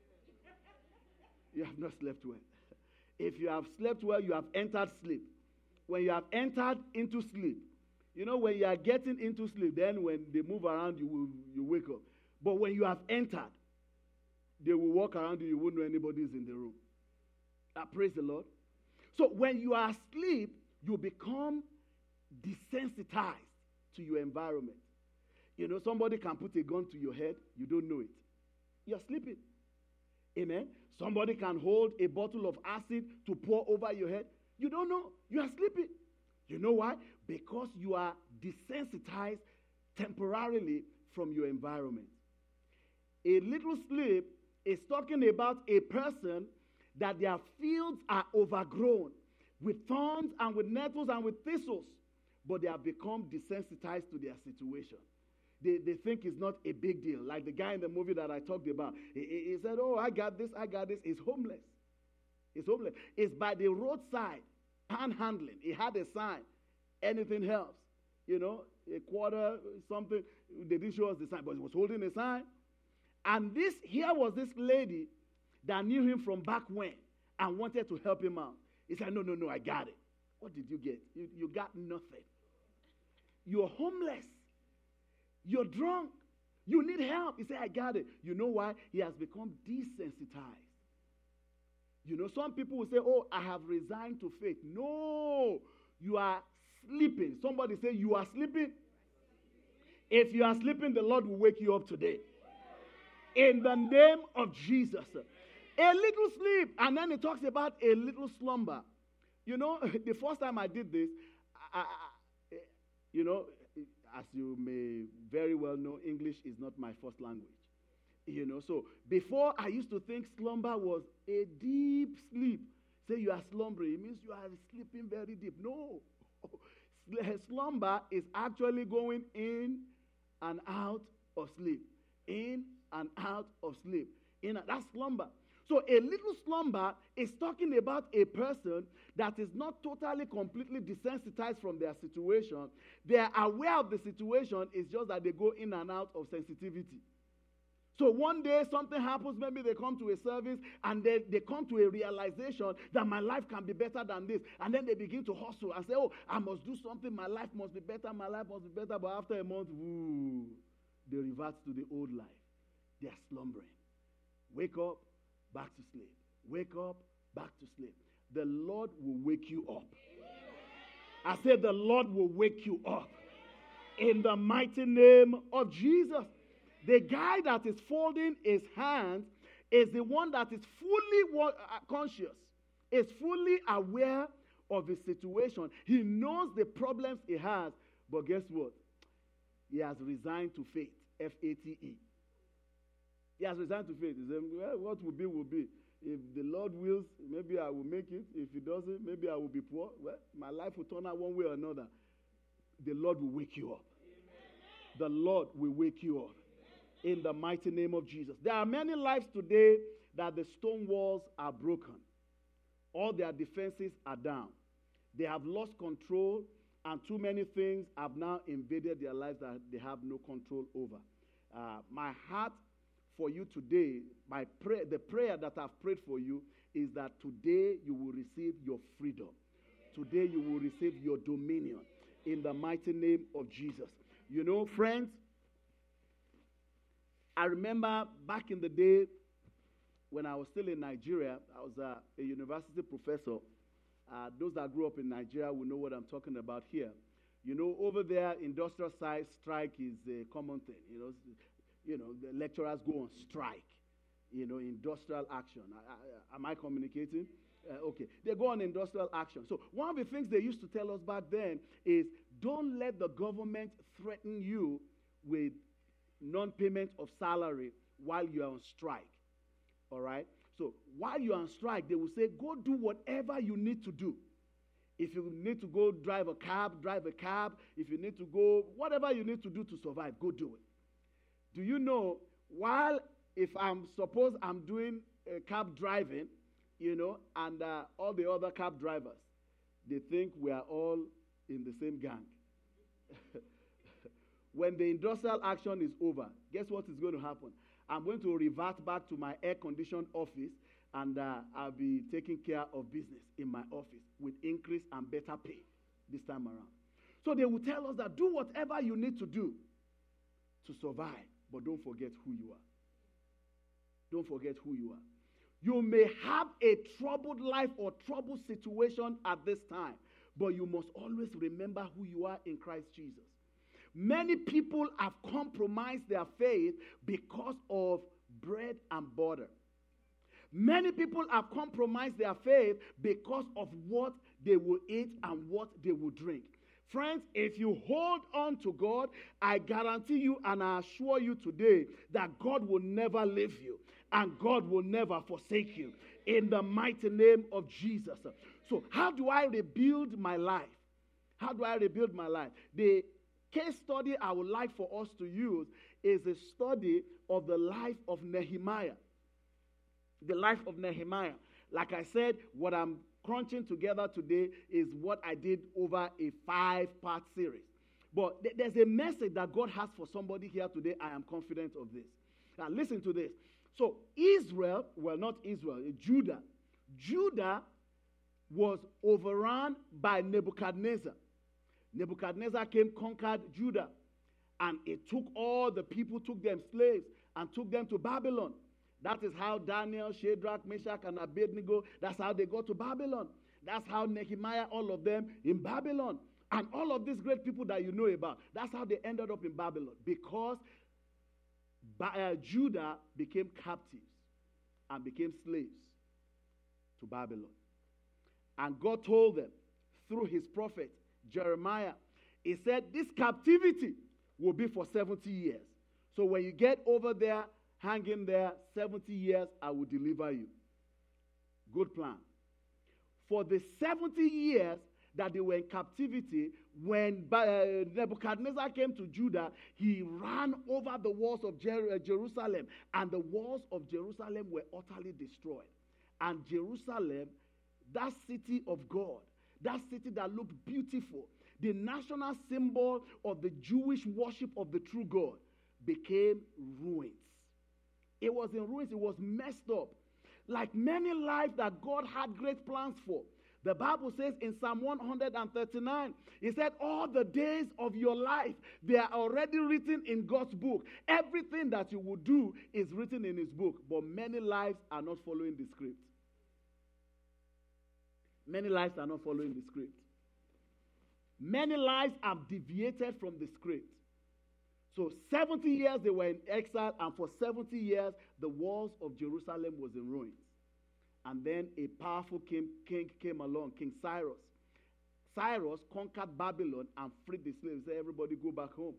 You have not slept well. If you have slept well, you have entered sleep. When you have entered into sleep, when you are getting into sleep, then when they move around, you wake up. But when you have entered, they will walk around you won't know anybody is in the room. Praise the Lord. So when you are asleep, you become desensitized to your environment. Somebody can put a gun to your head, you don't know it. You're sleeping. Amen. Somebody can hold a bottle of acid to pour over your head. You don't know. You are sleeping. You know why? Because you are desensitized temporarily from your environment. A little sleep is talking about a person that their fields are overgrown with thorns and with nettles and with thistles, but they have become desensitized to their situation. They think it's not a big deal. Like the guy in the movie that I talked about. He said, oh, I got this. He's homeless. It's by the roadside, panhandling. He had a sign. Anything helps. A quarter, something. They didn't show us the sign, but he was holding a sign. And here was this lady that knew him from back when and wanted to help him out. He said, no, I got it. What did you get? You got nothing. You're homeless. You're drunk. You need help. He said, I got it. You know why? He has become desensitized. Some people will say, oh, I have resigned to faith. No, you are sleeping. Somebody say, you are sleeping. If you are sleeping, the Lord will wake you up today. In the name of Jesus. A little sleep. And then it talks about a little slumber. You know, the first time I did this, you know, as you may very well know, English is not my first language. You know, so before I used to think slumber was a deep sleep. Say you are slumbering, it means you are sleeping very deep. No. Slumber is actually going in and out of sleep. In and out of sleep. That's slumber. So a little slumber is talking about a person that is not totally, completely desensitized from their situation. They are aware of the situation, it's just that they go in and out of sensitivity. So one day something happens, maybe they come to a service and they come to a realization that my life can be better than this. And then they begin to hustle and say, oh, I must do something, my life must be better, my life must be better. But after a month, they revert to the old life. They are slumbering. Wake up, back to sleep. Wake up, back to sleep. The Lord will wake you up. I said the Lord will wake you up. In the mighty name of Jesus. The guy that is folding his hands is the one that is fully conscious, is fully aware of his situation. He knows the problems he has, but guess what? He has resigned to fate, F-A-T-E. He has resigned to fate. He said, well, what will be, will be. If the Lord wills, maybe I will make it. If he doesn't, maybe I will be poor. Well, my life will turn out one way or another. The Lord will wake you up. Amen. The Lord will wake you up. In the mighty name of Jesus. There are many lives today that the stone walls are broken. All their defenses are down. They have lost control, and too many things have now invaded their lives that they have no control over. My heart for you today, the prayer that I've prayed for you is that today you will receive your freedom. Today you will receive your dominion in the mighty name of Jesus. You know, friends, I remember back in the day when I was still in Nigeria, I was a university professor. Those that grew up in Nigeria will know what I'm talking about here. You know, over there, industrial side strike is a common thing. You know, the lecturers go on strike. You know, industrial action. Am I communicating? Okay. They go on industrial action. So one of the things they used to tell us back then is don't let the government threaten you with non-payment of salary while you are on strike. All right? So while you are on strike, they will say, go do whatever you need to do. If you need to go drive a cab, drive a cab. If you need to go, whatever you need to do to survive, go do it. Do you know, if I'm doing cab driving, you know, and all the other cab drivers, they think we are all in the same gang. When the industrial action is over, guess what is going to happen? I'm going to revert back to my air-conditioned office, and I'll be taking care of business in my office with increase and better pay this time around. So they will tell us that do whatever you need to do to survive, but don't forget who you are. Don't forget who you are. You may have a troubled life or troubled situation at this time, but you must always remember who you are in Christ Jesus. Many people have compromised their faith because of bread and butter. Many people have compromised their faith because of what they will eat and what they will drink. Friends, if you hold on to God, I guarantee you and I assure you today that God will never leave you and God will never forsake you in the mighty name of Jesus. So how do I rebuild my life? How do I rebuild my life? The case study I would like for us to use is a study of the life of Nehemiah. The life of Nehemiah. Like I said, what I'm crunching together today is what I did over a 5-part series. But there's a message that God has for somebody here today. I am confident of this. Now listen to this. So Judah was overrun by Nebuchadnezzar. Nebuchadnezzar came, conquered Judah, and it took all the people, took them slaves, and took them to Babylon. That is how Daniel, Shadrach, Meshach, and Abednego, that's how they got to Babylon. That's how Nehemiah, all of them in Babylon. And all of these great people that you know about, that's how they ended up in Babylon. Because Judah became captives and became slaves to Babylon. And God told them through his prophet Jeremiah, he said, this captivity will be for 70 years. So when you get over there, hanging there, 70 years, I will deliver you. Good plan. For the 70 years that they were in captivity, when Nebuchadnezzar came to Judah, he ran over the walls of Jerusalem, and the walls of Jerusalem were utterly destroyed. And Jerusalem, that city of God, that city that looked beautiful, the national symbol of the Jewish worship of the true God, became ruins. It was in ruins. It was messed up. Like many lives that God had great plans for. The Bible says in Psalm 139, it said, all the days of your life, they are already written in God's book. Everything that you will do is written in his book. But many lives are not following the script. Many lives are not following the script. Many lives have deviated from the script. So 70 years they were in exile, and for 70 years the walls of Jerusalem was in ruins. And then a powerful king came along, King Cyrus. Cyrus conquered Babylon and freed the slaves. Said, everybody go back home.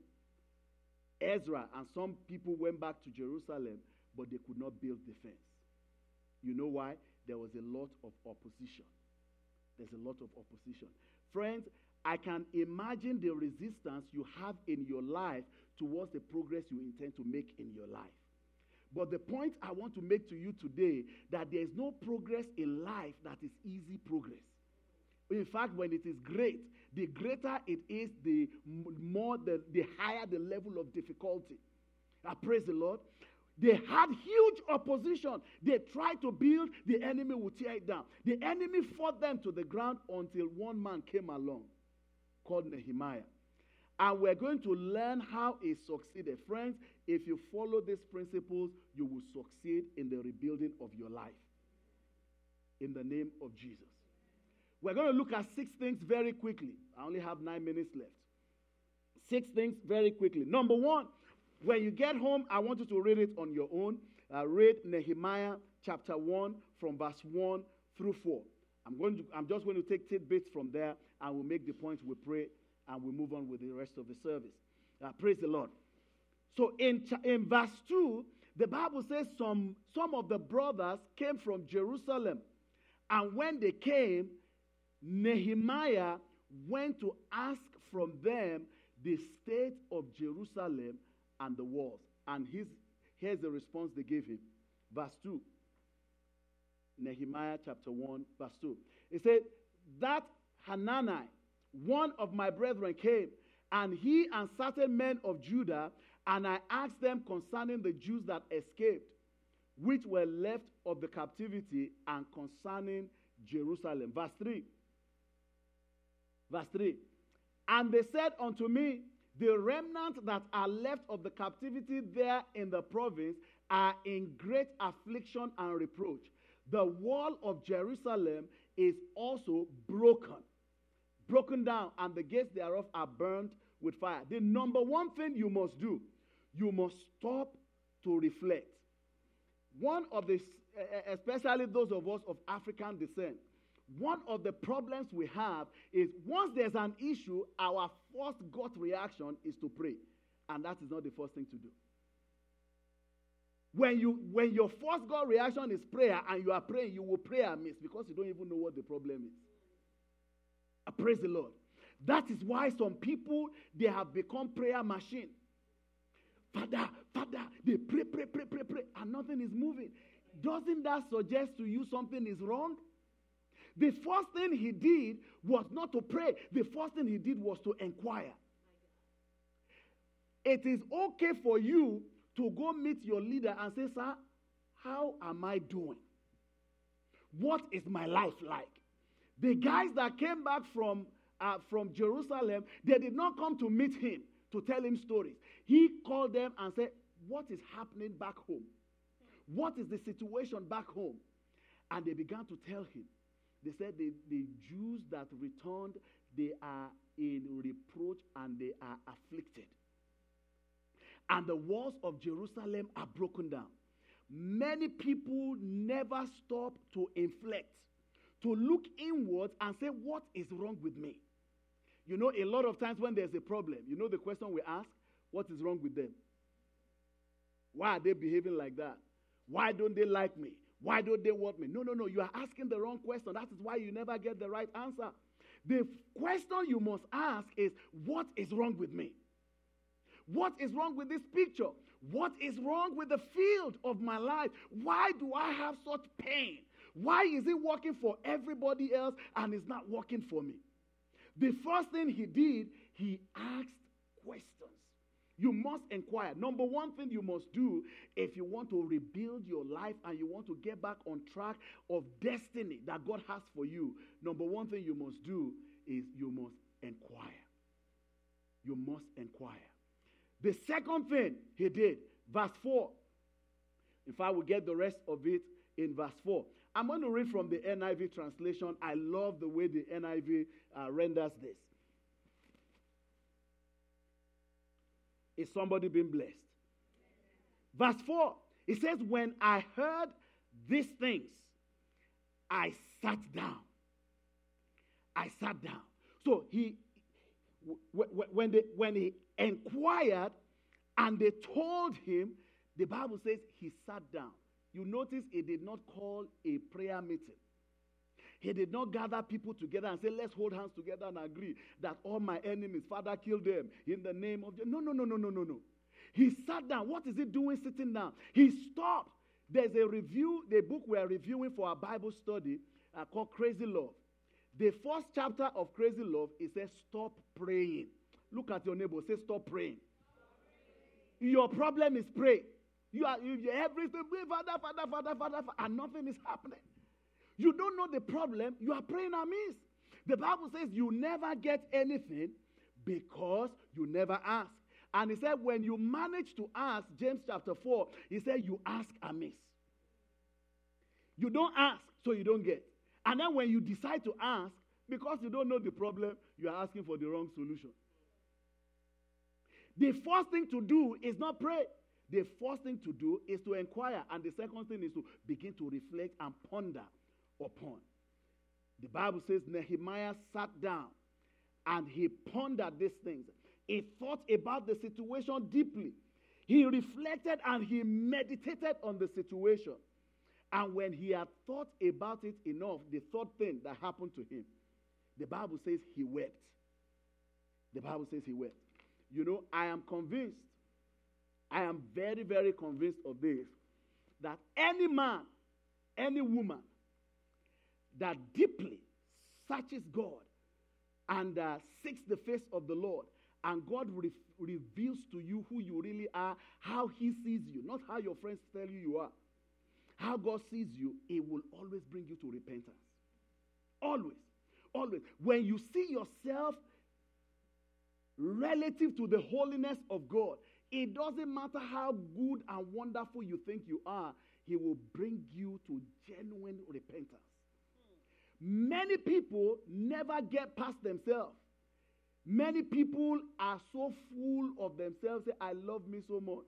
Ezra and some people went back to Jerusalem, but they could not build defense. You know why? There was a lot of opposition. There's a lot of opposition. Friends, I can imagine the resistance you have in your life towards the progress you intend to make in your life. But the point I want to make to you today, that there is no progress in life that is easy progress. In fact, when it is great, the greater it is, the higher the level of difficulty. I praise the Lord. They had huge opposition. They tried to build, the enemy would tear it down. The enemy fought them to the ground until one man came along called Nehemiah. And we're going to learn how he succeeded. Friends, if you follow these principles, you will succeed in the rebuilding of your life. In the name of Jesus. We're going to look at 6 things very quickly. I only have 9 minutes left. 6 things very quickly. Number 1, when you get home, I want you to read it on your own. Read Nehemiah chapter 1 from verse 1 through 4. I'm just going to take tidbits from there, and we'll make the points, we pray, and we move on with the rest of the service. Praise the Lord. So in verse 2, the Bible says some of the brothers came from Jerusalem. And when they came, Nehemiah went to ask from them the state of Jerusalem and the walls. And here's the response they gave him. Verse 2. Nehemiah chapter 1, verse 2. It said, that Hanani, one of my brethren, came, and he and certain men of Judah, and I asked them concerning the Jews that escaped, which were left of the captivity, and concerning Jerusalem. Verse 3. Verse 3. And they said unto me, the remnant that are left of the captivity there in the province are in great affliction and reproach. The wall of Jerusalem is also broken down, and the gates thereof are burnt with fire. The number one thing you must do, you must stop to reflect. One of the, especially those of us of African descent, one of the problems we have is once there's an issue, our first gut reaction is to pray. And that is not the first thing to do. When your first gut reaction is prayer and you are praying, you will pray amiss because you don't even know what the problem is. Praise the Lord. That is why some people, they have become prayer machine. Father, they pray, and nothing is moving. Doesn't that suggest to you something is wrong? The first thing he did was not to pray. The first thing he did was to inquire. It is okay for you to go meet your leader and say, sir, how am I doing? What is my life like? The guys that came back from Jerusalem, they did not come to meet him to tell him stories. He called them and said, what is happening back home? What is the situation back home? And they began to tell him. They said the Jews that returned, they are in reproach and they are afflicted. and the walls of Jerusalem are broken down. Many people never stop to inflect, to look inwards and say, what is wrong with me? You know, a lot of times when there's a problem, you know the question we ask, what is wrong with them? Why are they behaving like that? Why don't they like me? Why don't they want me? No. You are asking the wrong question. That is why you never get the right answer. The question you must ask is, what is wrong with me? What is wrong with this picture? What is wrong with the field of my life? Why do I have such pain? Why is it working for everybody else and it's not working for me? The first thing he did, he asked questions. You must inquire. Number one thing you must do if you want to rebuild your life and you want to get back on track of destiny that God has for you, number one thing you must do is you must inquire. You must inquire. The second thing he did, verse 4. If I will get the rest of it in verse 4. I'm going to read from the NIV translation. I love the way the NIV renders this. Is somebody being blessed? Verse 4. It says, when I heard these things, I sat down. I sat down. So when he inquired and they told him, the Bible says he sat down. You notice he did not call a prayer meeting. He did not gather people together and say, let's hold hands together and agree that all my enemies, Father, kill them in the name of Jesus. No. He sat down. What is he doing sitting down? He stopped. There's a review, the book we are reviewing for our Bible study called Crazy Love. The first chapter of Crazy Love, it says, stop praying. Look at your neighbor, say, stop praying. Your problem is pray. You everything, Father, and nothing is happening. You don't know the problem, you are praying amiss. The Bible says you never get anything because you never ask. And he said, when you manage to ask, James chapter 4, he said, you ask amiss. You don't ask, so you don't get. And then when you decide to ask, because you don't know the problem, you are asking for the wrong solution. The first thing to do is not pray. The first thing to do is to inquire. And the second thing is to begin to reflect and ponder upon. The Bible says Nehemiah sat down and he pondered these things. He thought about the situation deeply. He reflected and he meditated on the situation. And when he had thought about it enough, the third thing that happened to him, the Bible says he wept. The Bible says he wept. You know, I am convinced, I am very, very convinced of this, that any man, any woman that deeply searches God and seeks the face of the Lord, and God reveals to you who you really are, how he sees you, not how your friends tell you you are. How God sees you, it will always bring you to repentance. Always. Always. When you see yourself relative to the holiness of God, it doesn't matter how good and wonderful you think you are, he will bring you to genuine repentance. Many people never get past themselves. Many people are so full of themselves, say, I love me so much.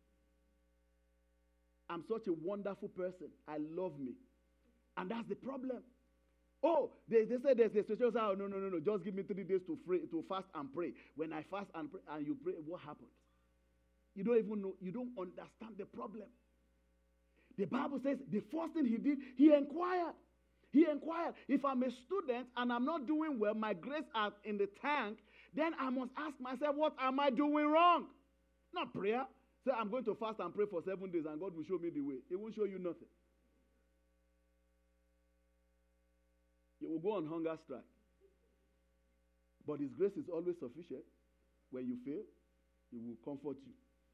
I'm such a wonderful person. I love me. And that's the problem. Oh, they say there's a situation. Oh, no. Just give me 3 days to fast and pray. When I fast and pray and you pray, what happens? You don't even know. You don't understand the problem. The Bible says the first thing he did, he inquired. He inquired. If I'm a student and I'm not doing well, my grades are in the tank, then I must ask myself, what am I doing wrong? Not prayer. Say, I'm going to fast and pray for 7 days and God will show me the way. He won't show you nothing. You will go on hunger strike. But his grace is always sufficient. When you fail, he will comfort you.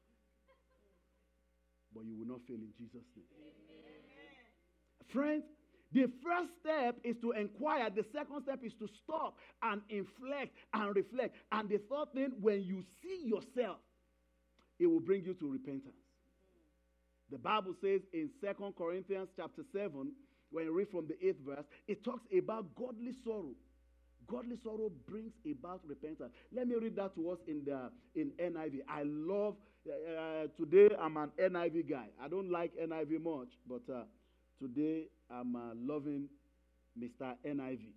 But you will not fail in Jesus' name. Amen. Friends, the first step is to inquire. The second step is to stop and inflect and reflect. And the third thing, when you see yourself, it will bring you to repentance. The Bible says in 2 Corinthians chapter 7, when you read from the 8th verse, it talks about godly sorrow. Godly sorrow brings about repentance. Let me read that to us in NIV. I love Today I'm an NIV guy. I don't like NIV much, but today I'm loving Mr. NIV.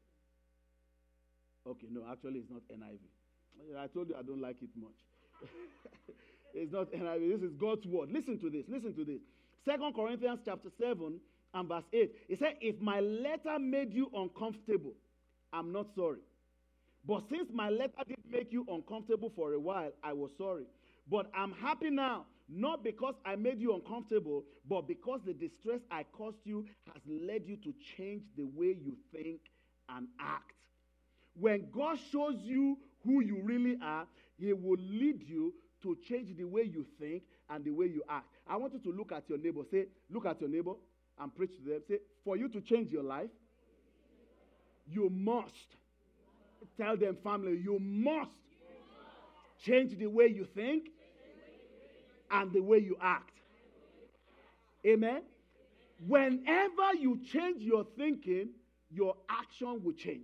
Okay, no, actually it's not NIV. I told you I don't like it much. It's not NIV. This is God's word. Listen to this. Listen to this. 2 Corinthians chapter 7 and verse 8. It said, if my letter made you uncomfortable, I'm not sorry. But since my letter did make you uncomfortable for a while, I was sorry. But I'm happy now, not because I made you uncomfortable, but because the distress I caused you has led you to change the way you think and act. When God shows you who you really are, He will lead you to change the way you think and the way you act. I want you to look at your neighbor. Say, look at your neighbor and preach to them. Say, for you to change your life, you must. Tell them, family, you must change the way you think and the way you act. Amen. Whenever you change your thinking, your action will change.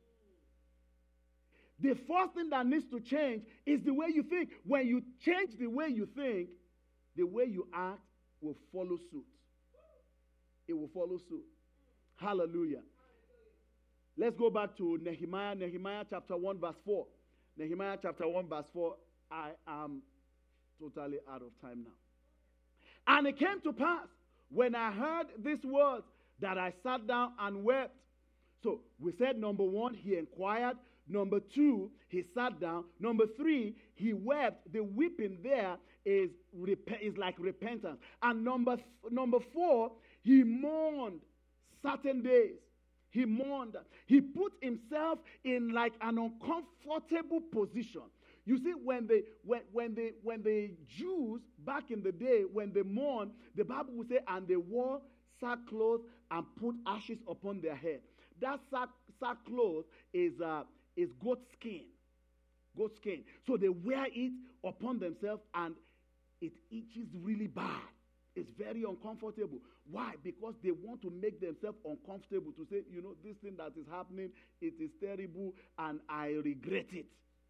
The first thing that needs to change is the way you think. When you change the way you think, the way you act will follow suit. It will follow suit. Hallelujah. Let's go back to Nehemiah. Nehemiah chapter 1 verse 4. Nehemiah chapter 1 verse 4. I am totally out of time now. And it came to pass when I heard these words that I sat down and wept. So we said number 1, he inquired. Number 2, he sat down. Number 3, he wept. The weeping there is like repentance. And number 4, he mourned certain days. He mourned. He put himself in like an uncomfortable position. You see, when the Jews back in the day, when they mourned, the Bible would say, and they wore sackcloth and put ashes upon their head. That sackcloth is goat skin. Goat skin. So they wear it upon themselves and it itches really bad. It's very uncomfortable. Why? Because they want to make themselves uncomfortable to say, you know, this thing that is happening, it is terrible and I regret it.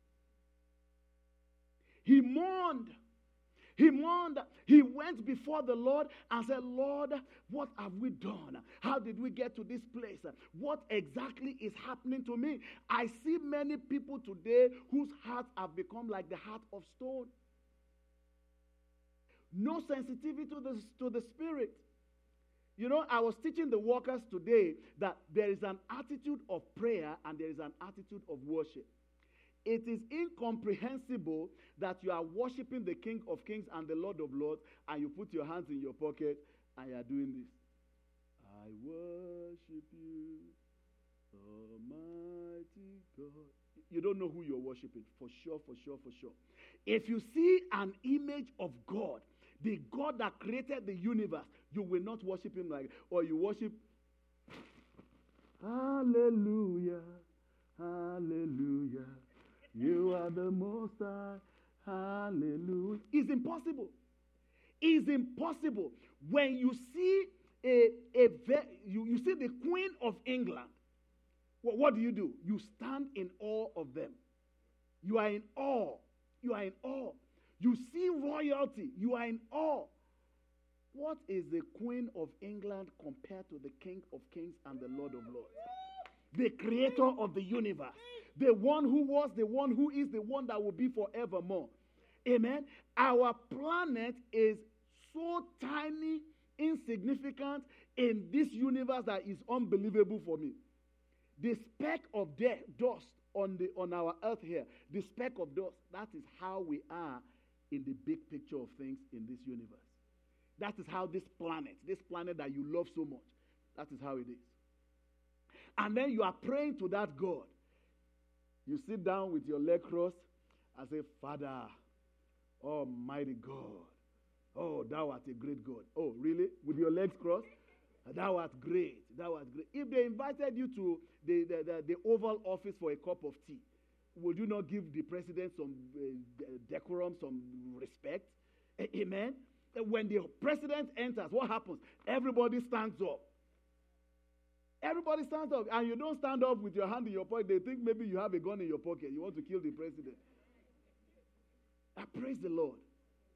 He mourned. He mourned. He went before the Lord and said, Lord, what have we done? How did we get to this place? What exactly is happening to me? I see many people today whose hearts have become like the heart of stone. No sensitivity to the spirit. You know, I was teaching the workers today that there is an attitude of prayer and there is an attitude of worship. It is incomprehensible that you are worshiping the King of Kings and the Lord of Lords and you put your hands in your pocket and you are doing this. I worship you, Almighty God. You don't know who you're worshiping. For sure, for sure, for sure. If you see an image of God, the God that created the universe, you will not worship him like, or you worship, hallelujah, hallelujah, you are the Most High, hallelujah. It's impossible. It's impossible. When you see you see the Queen of England, what do? You stand in awe of them. You are in awe. You are in awe. You see royalty. You are in awe. What is the Queen of England compared to the King of Kings and the Lord of Lords? The creator of the universe. The one who was, the one who is, the one that will be forevermore. Amen. Our planet is so tiny, insignificant in this universe that is unbelievable for me. The speck of dust on our earth here, the speck of dust, that is how we are in the big picture of things in this universe. That is how this planet that you love so much, that is how it is. And then you are praying to that God. You sit down with your leg crossed and say, Father, Almighty God, oh, thou art a great God. Oh, really? With your legs crossed? Thou art great. Thou art great. If they invited you to the Oval Office for a cup of tea, would you not give the president some decorum, some respect? Amen? When the president enters, what happens? Everybody stands up. Everybody stands up. And you don't stand up with your hand in your pocket. They think maybe you have a gun in your pocket. You want to kill the president. I praise the Lord.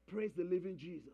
Praise the living Jesus.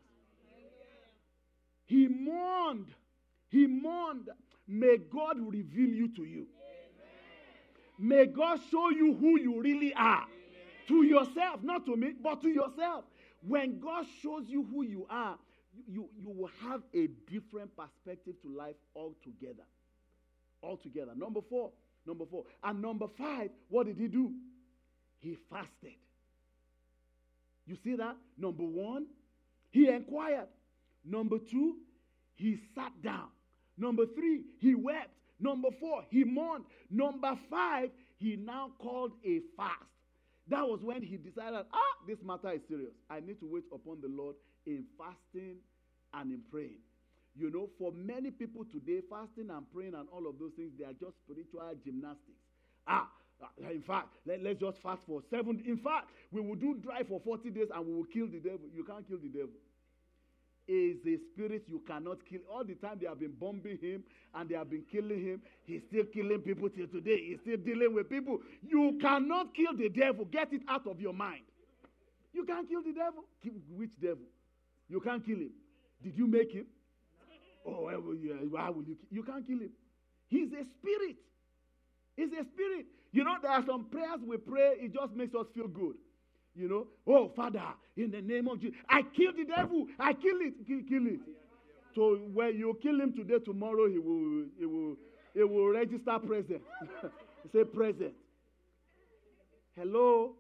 He mourned. He mourned. May God reveal you to you. May God show you who you really are. To yourself, not to me, but to yourself. When God shows you who you are, you will have a different perspective to life altogether. Altogether. Number four. And number 5, what did he do? He fasted. You see that? Number 1, he inquired. Number 2, he sat down. Number 3, he wept. Number 4, he mourned. Number 5, he now called a fast. That was when he decided, this matter is serious. I need to wait upon the Lord in fasting and in praying. You know, for many people today, fasting and praying and all of those things, they are just spiritual gymnastics. In fact, let's just fast for 7. In fact, we will do dry for 40 days and we will kill the devil. You can't kill the devil. Is a spirit you cannot kill. All the time they have been bombing him and they have been killing him. He's still killing people till today. He's still dealing with people. You cannot kill the devil. Get it out of your mind. You can't kill the devil. Which devil? You can't kill him. Did you make him? Oh, why will you? You can't kill him. He's a spirit. He's a spirit. You know, there are some prayers we pray, it just makes us feel good. You know, oh, Father, in the name of Jesus, I kill the devil. I kill it. Kill it. So when you kill him today, tomorrow he will register present. Say present. Hello.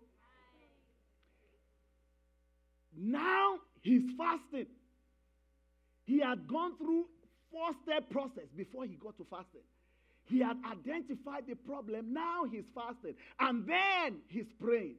Now he's fasting. He had gone through 4-step process before he got to fasting. He had identified the problem. Now he's fasting. And then he's praying.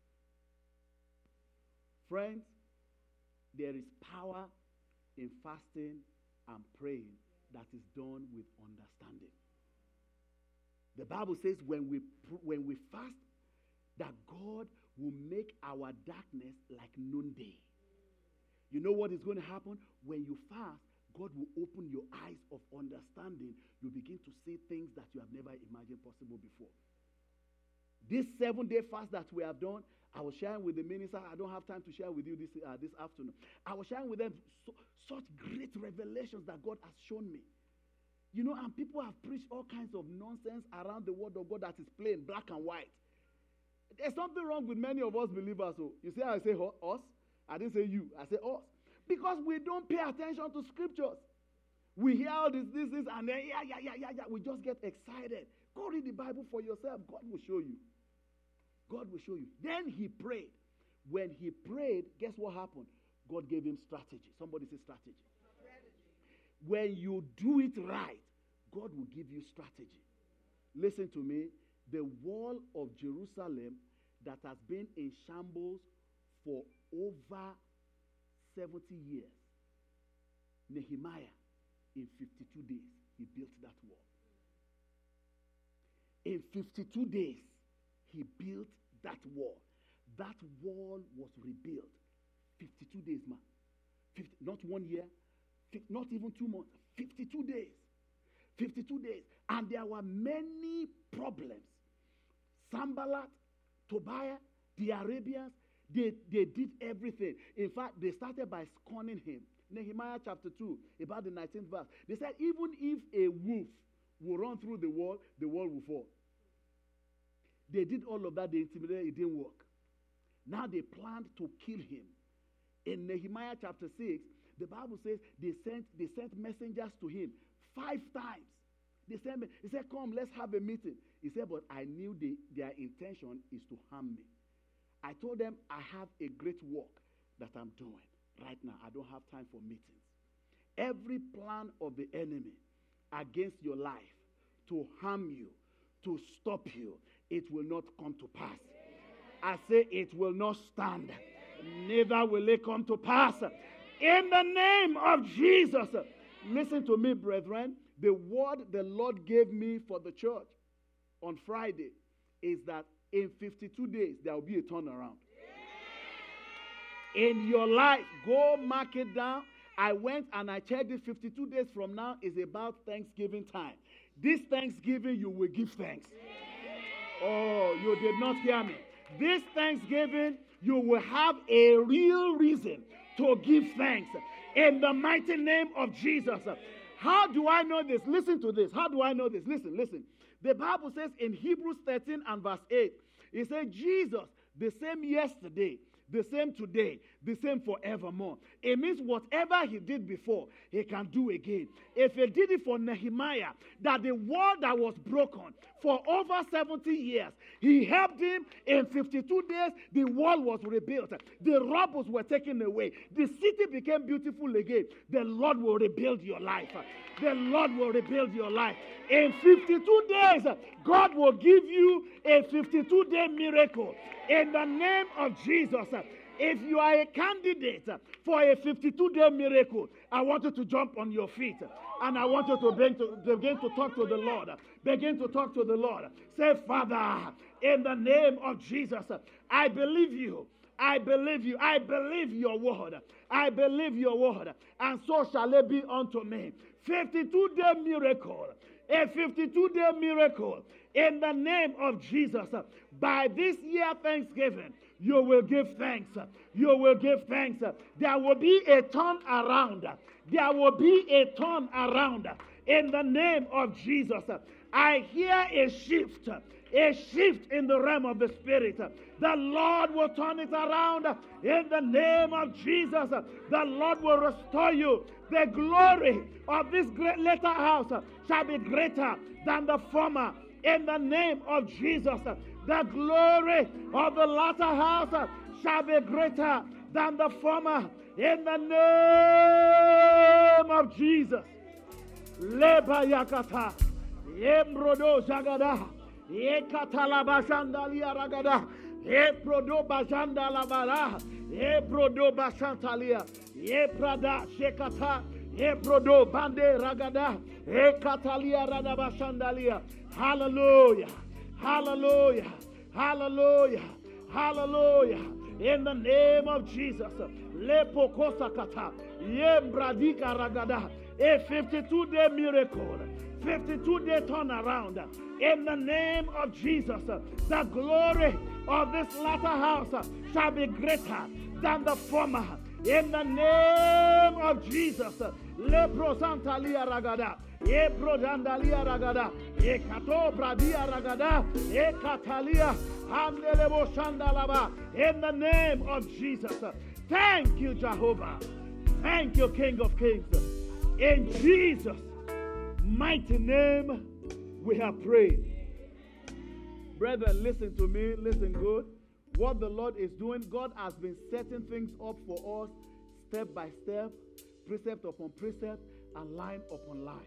Friends, there is power in fasting and praying that is done with understanding. The Bible says when we fast, that God will make our darkness like noonday. You know what is going to happen? When you fast, God will open your eyes of understanding. You begin to see things that you have never imagined possible before. This 7-day fast that we have done, I was sharing with the minister. I don't have time to share with you this afternoon. I was sharing with them such great revelations that God has shown me. You know, and people have preached all kinds of nonsense around the word of God that is plain, black and white. There's something wrong with many of us believers. So you see how I say us? I didn't say you. I say us. Because we don't pay attention to scriptures. We hear all this, and then, we just get excited. Go read the Bible for yourself. God will show you. God will show you. Then he prayed. When he prayed, guess what happened? God gave him strategy. Somebody say strategy. When you do it right, God will give you strategy. Listen to me. The wall of Jerusalem that has been in shambles for over 70 years. Nehemiah, in 52 days, he built that wall. In 52 days, he built that wall. That wall was rebuilt. 52 days, man. Not 1 year, not even 2 months. 52 days. 52 days. And there were many problems. Sanballat, Tobiah, the Arabians, they did everything. In fact, they started by scorning him. Nehemiah chapter 2, about the 19th verse. They said, even if a wolf will run through the wall will fall. They did all of that. They intimidated. It didn't work. Now they planned to kill him. In Nehemiah chapter 6, the Bible says they sent messengers to him 5 times. He said, come, let's have a meeting. He said, but I knew their intention is to harm me. I told them I have a great work that I'm doing right now. I don't have time for meetings. Every plan of the enemy against your life to harm you, to stop you, it will not come to pass. I say it will not stand. Neither will it come to pass. In the name of Jesus. Listen to me, brethren. The word the Lord gave me for the church on Friday is that in 52 days, there will be a turnaround. In your life, go mark it down. I went and I checked it. 52 days from now is about Thanksgiving time. This Thanksgiving, you will give thanks. Oh, you did not hear me. This Thanksgiving, you will have a real reason to give thanks in the mighty name of Jesus. How do I know this? Listen to this. How do I know this? Listen. The Bible says in Hebrews 13 and verse 8, it says, Jesus, the same yesterday, the same today, the same forevermore. It means whatever he did before, he can do again. If he did it for Nehemiah, that the wall that was broken for over 70 years, he helped him in 52 days, the wall was rebuilt. The robbers were taken away. The city became beautiful again. The Lord will rebuild your life. The Lord will rebuild your life. In 52 days, God will give you a 52-day miracle. In the name of Jesus, if you are a candidate for a 52-day miracle, I want you to jump on your feet. And I want you to begin to talk to the Lord. Begin to talk to the Lord. Say, Father, in the name of Jesus, I believe you. I believe you. I believe your word. I believe your word. And so shall it be unto me. 52-day miracle. A 52-day miracle. In the name of Jesus. By this year Thanksgiving, you will give thanks. You will give thanks. There will be a turn around. There will be a turn around. In the name of Jesus. I hear a shift in the realm of the Spirit. The Lord will turn it around in the name of Jesus. The Lord will restore you. The glory of this great latter house shall be greater than the former in the name of Jesus. The glory of the latter house shall be greater than the former in the name of Jesus. Leba yakata, embrodo jagada. E katalabashandalia ragada, e prodo bashandalabara, e prodo bashantalia, e prada shekata, e prodo bande ragada, e katalia radabashandalia. Hallelujah, hallelujah, hallelujah, hallelujah. In the name of Jesus, lepokosakata, ye bradika ragada, a 52-day miracle. 52-day turnaround. In the name of Jesus, the glory of this latter house shall be greater than the former. In the name of Jesus, Lepro Santalia Ragada, Epro Dandalia Ragada, Ekato Bradia Ragada, Ekatalia, Handelebo Shandalaba. In the name of Jesus, thank you, Jehovah. Thank you, King of Kings. In Jesus' mighty name, we have prayed. Brethren, listen to me. Listen good. What the Lord is doing, God has been setting things up for us step by step, precept upon precept, and line upon line.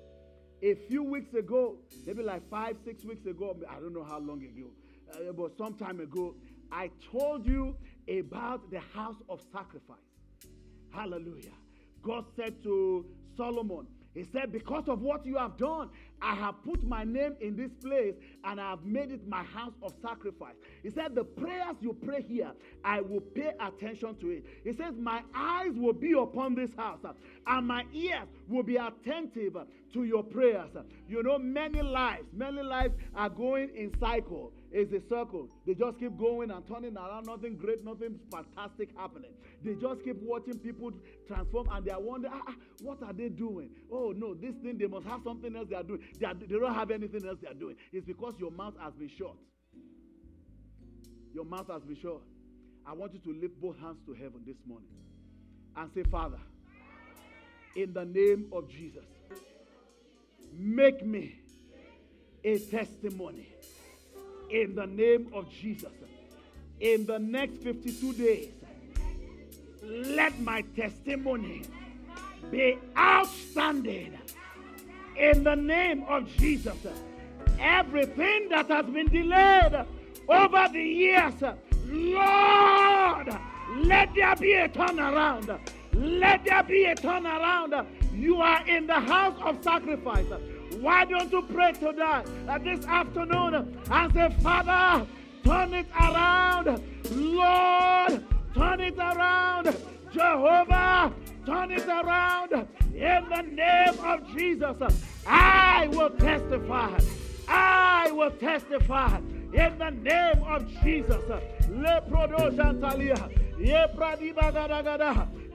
A few weeks ago, maybe like 5-6 weeks ago, I don't know how long ago, but some time ago, I told you about the house of sacrifice. Hallelujah. God said to Solomon, he said, because of what you have done, I have put my name in this place and I have made it my house of sacrifice. He said, the prayers you pray here, I will pay attention to it. He says, my eyes will be upon this house and my ears will be attentive to your prayers. You know, many lives are going in cycle. It's a circle. They just keep going and turning around. Nothing great, nothing fantastic happening. They just keep watching people transform and they are wondering, what are they doing? Oh no, this thing, they must have something else they are doing. They don't have anything else they are doing. It's because your mouth has been shut. Your mouth has been shut. I want you to lift both hands to heaven this morning and say, Father, in the name of Jesus, make me a testimony. In the name of Jesus, in the next 52 days, let my testimony be outstanding. In the name of Jesus, everything that has been delayed over the years, Lord, let there be a turnaround. Let there be a turnaround. You are in the house of sacrifice. Why don't you pray tonight, this afternoon, and say, Father, turn it around. Lord, turn it around. Jehovah, turn it around. In the name of Jesus, I will testify. I will testify. In the name of Jesus.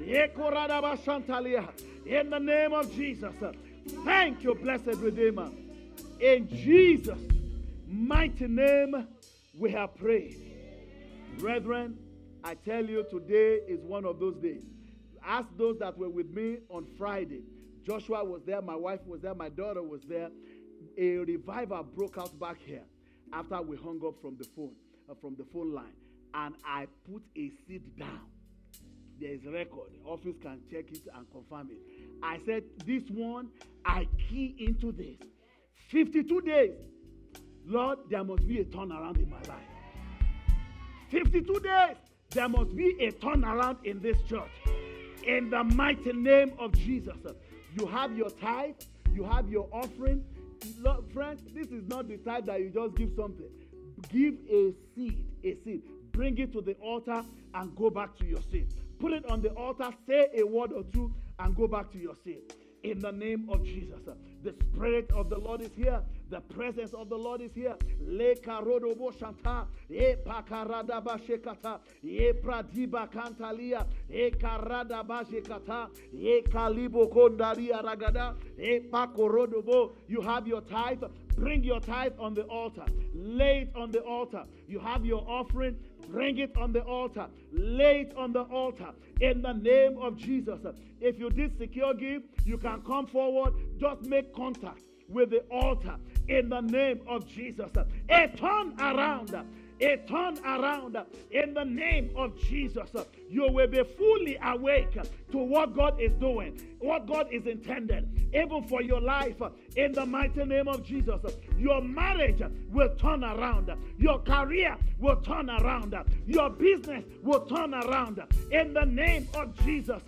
In the name of Jesus. Thank you, blessed Redeemer. In Jesus' mighty name, we have prayed. Brethren, I tell you, today is one of those days. Ask those that were with me on Friday. Joshua was there, my wife was there, my daughter was there. A revival broke out back here after we hung up from the phone line. And I put a seed down. There is a record. The office can check it and confirm it. I said, this one, I key into this. 52 days. Lord, there must be a turnaround in my life. 52 days. There must be a turnaround in this church. In the mighty name of Jesus. You have your tithe. You have your offering. Lord, friends, this is not the tithe that you just give something. Give a seed. A seed. Bring it to the altar and go back to your seat. Put it on the altar, say a word or two, and go back to your seat. In the name of Jesus. The Spirit of the Lord is here. The presence of the Lord is here. Le karodobo shanta, e pakarada bashekata, e pradiba kantalia, e karada bashekata, e kalibo kondaria ragada, e pakorodobo. You have your tithe. Bring your tithe on the altar. Lay it on the altar. You have your offering. Bring it on the altar. Lay it on the altar. In the name of Jesus. If you did secure give, you can come forward. Just make contact with the altar. In the name of Jesus. A turn around. A turn around. In the name of Jesus. You will be fully awake to what God is doing. What God is intended. Even for your life. In the mighty name of Jesus. Your marriage will turn around. Your career will turn around. Your business will turn around. In the name of Jesus.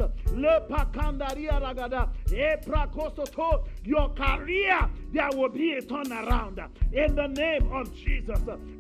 Your career, there will be a turnaround. In the name of Jesus.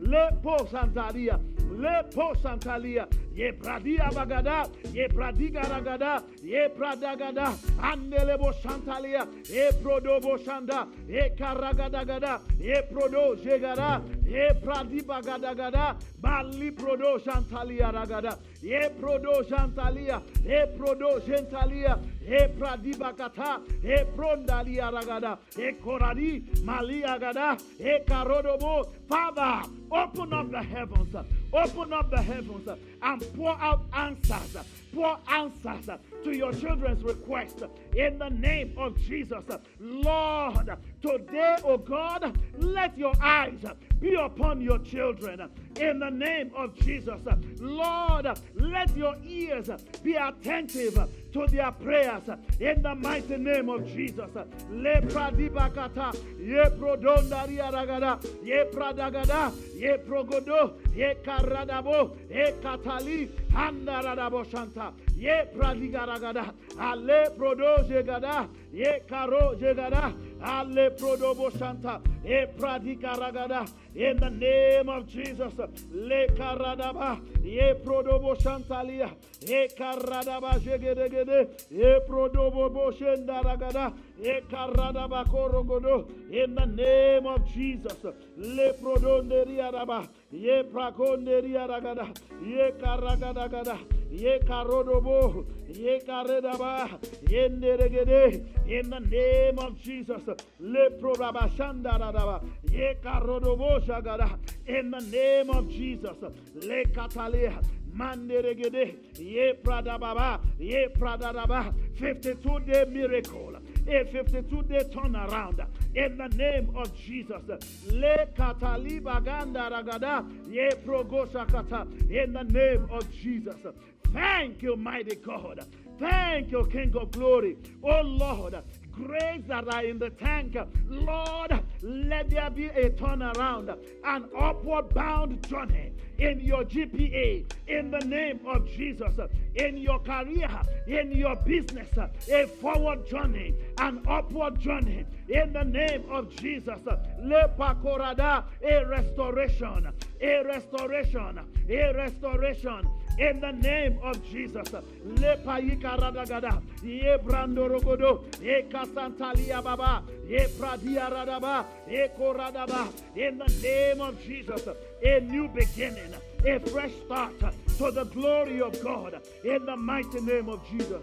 Lepo Santalia, ye pradia bagada, ye pradiga ragada, ye pradagada, andelebo Santalia, ye prodobo shanda, ye karagadagada, ye prodo jegada, ye pradibagadagada, bali prodo Santalia ragada, ye prodo Santalia, ye prodo Gentalia, ye pradibakata, ye prondalia ragada, ye koradi, malia gada, ye karodobo. Father, open up the heavens. Open up the heavens and pour out answers. Pour answers to your children's request in the name of Jesus. Lord, today, oh God, let your eyes be upon your children in the name of Jesus. Lord, let your ears be attentive to their prayers in the mighty name of Jesus. Le pradibakata, ye prodondaria ragada, ye pradagada, ye progodo, ye karadabo, ye katali, handaradabo shanta, ye pradigaragada, ale prodo jegada, ye karo jegada, ale prodobo shanta, ye pradigaragada. In the name of Jesus, le karadaba, ye prodobo shantalia, ye karadaba jegedegede, ye prodobo boshendaragada, ye karadaba korogodo. In the name of Jesus, le prodonderia raba, ye prakonderia ragada, ye karagadagada, ye karodobo, ye karedaba, ye neregede. In the name of Jesus, le probaba shandaraba, ye karodobo. In the name of Jesus, le katalea, manderegede, ye pradababa, ye pradadaba, 52-day miracle, a 52-day turnaround. In the name of Jesus, le kataliba ganda ragada, ye progoshakata. In the name of Jesus, thank you, mighty God. Thank you, King of Glory. Oh Lord, grace that are in the tank, Lord, let there be a turnaround, an upward bound journey in your GPA, in the name of Jesus, in your career, in your business, a forward journey, an upward journey, in the name of Jesus. Le pakorada, a restoration, a restoration, a restoration. In the name of Jesus, le paika radagada, ye brandorogodo, ye kasantalia baba, ye pradia radaba, ye koradaba. In the name of Jesus, a new beginning, a fresh start to the glory of God. In the mighty name of Jesus.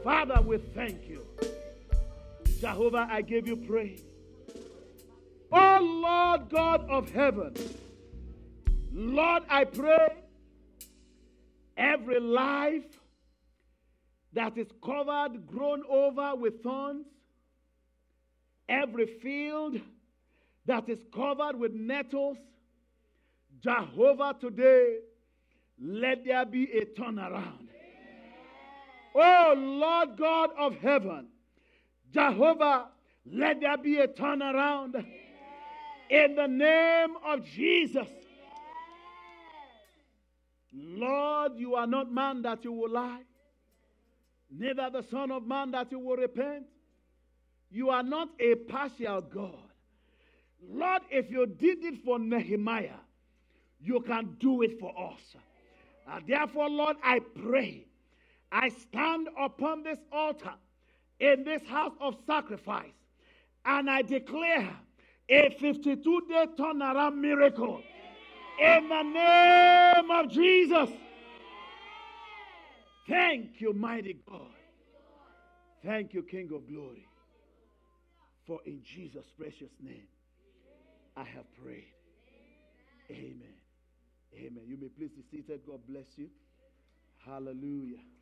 Father, we thank you. Jehovah, I give you praise. Oh Lord God of heaven, Lord, I pray every life that is covered, grown over with thorns, every field that is covered with nettles, Jehovah, today, let there be a turnaround. Oh Lord God of heaven, Jehovah, let there be a turnaround. In the name of Jesus. Lord, you are not man that you will lie, neither the Son of Man that you will repent. You are not a partial God. Lord, if you did it for Nehemiah, you can do it for us. Therefore, Lord, I pray, I stand upon this altar in this house of sacrifice, and I declare a 52-day turnaround miracle in the name of Jesus. Thank you, mighty God. Thank you, King of glory. For in Jesus' precious name, I have prayed. Amen. Amen. You may please be seated. God bless you. Hallelujah.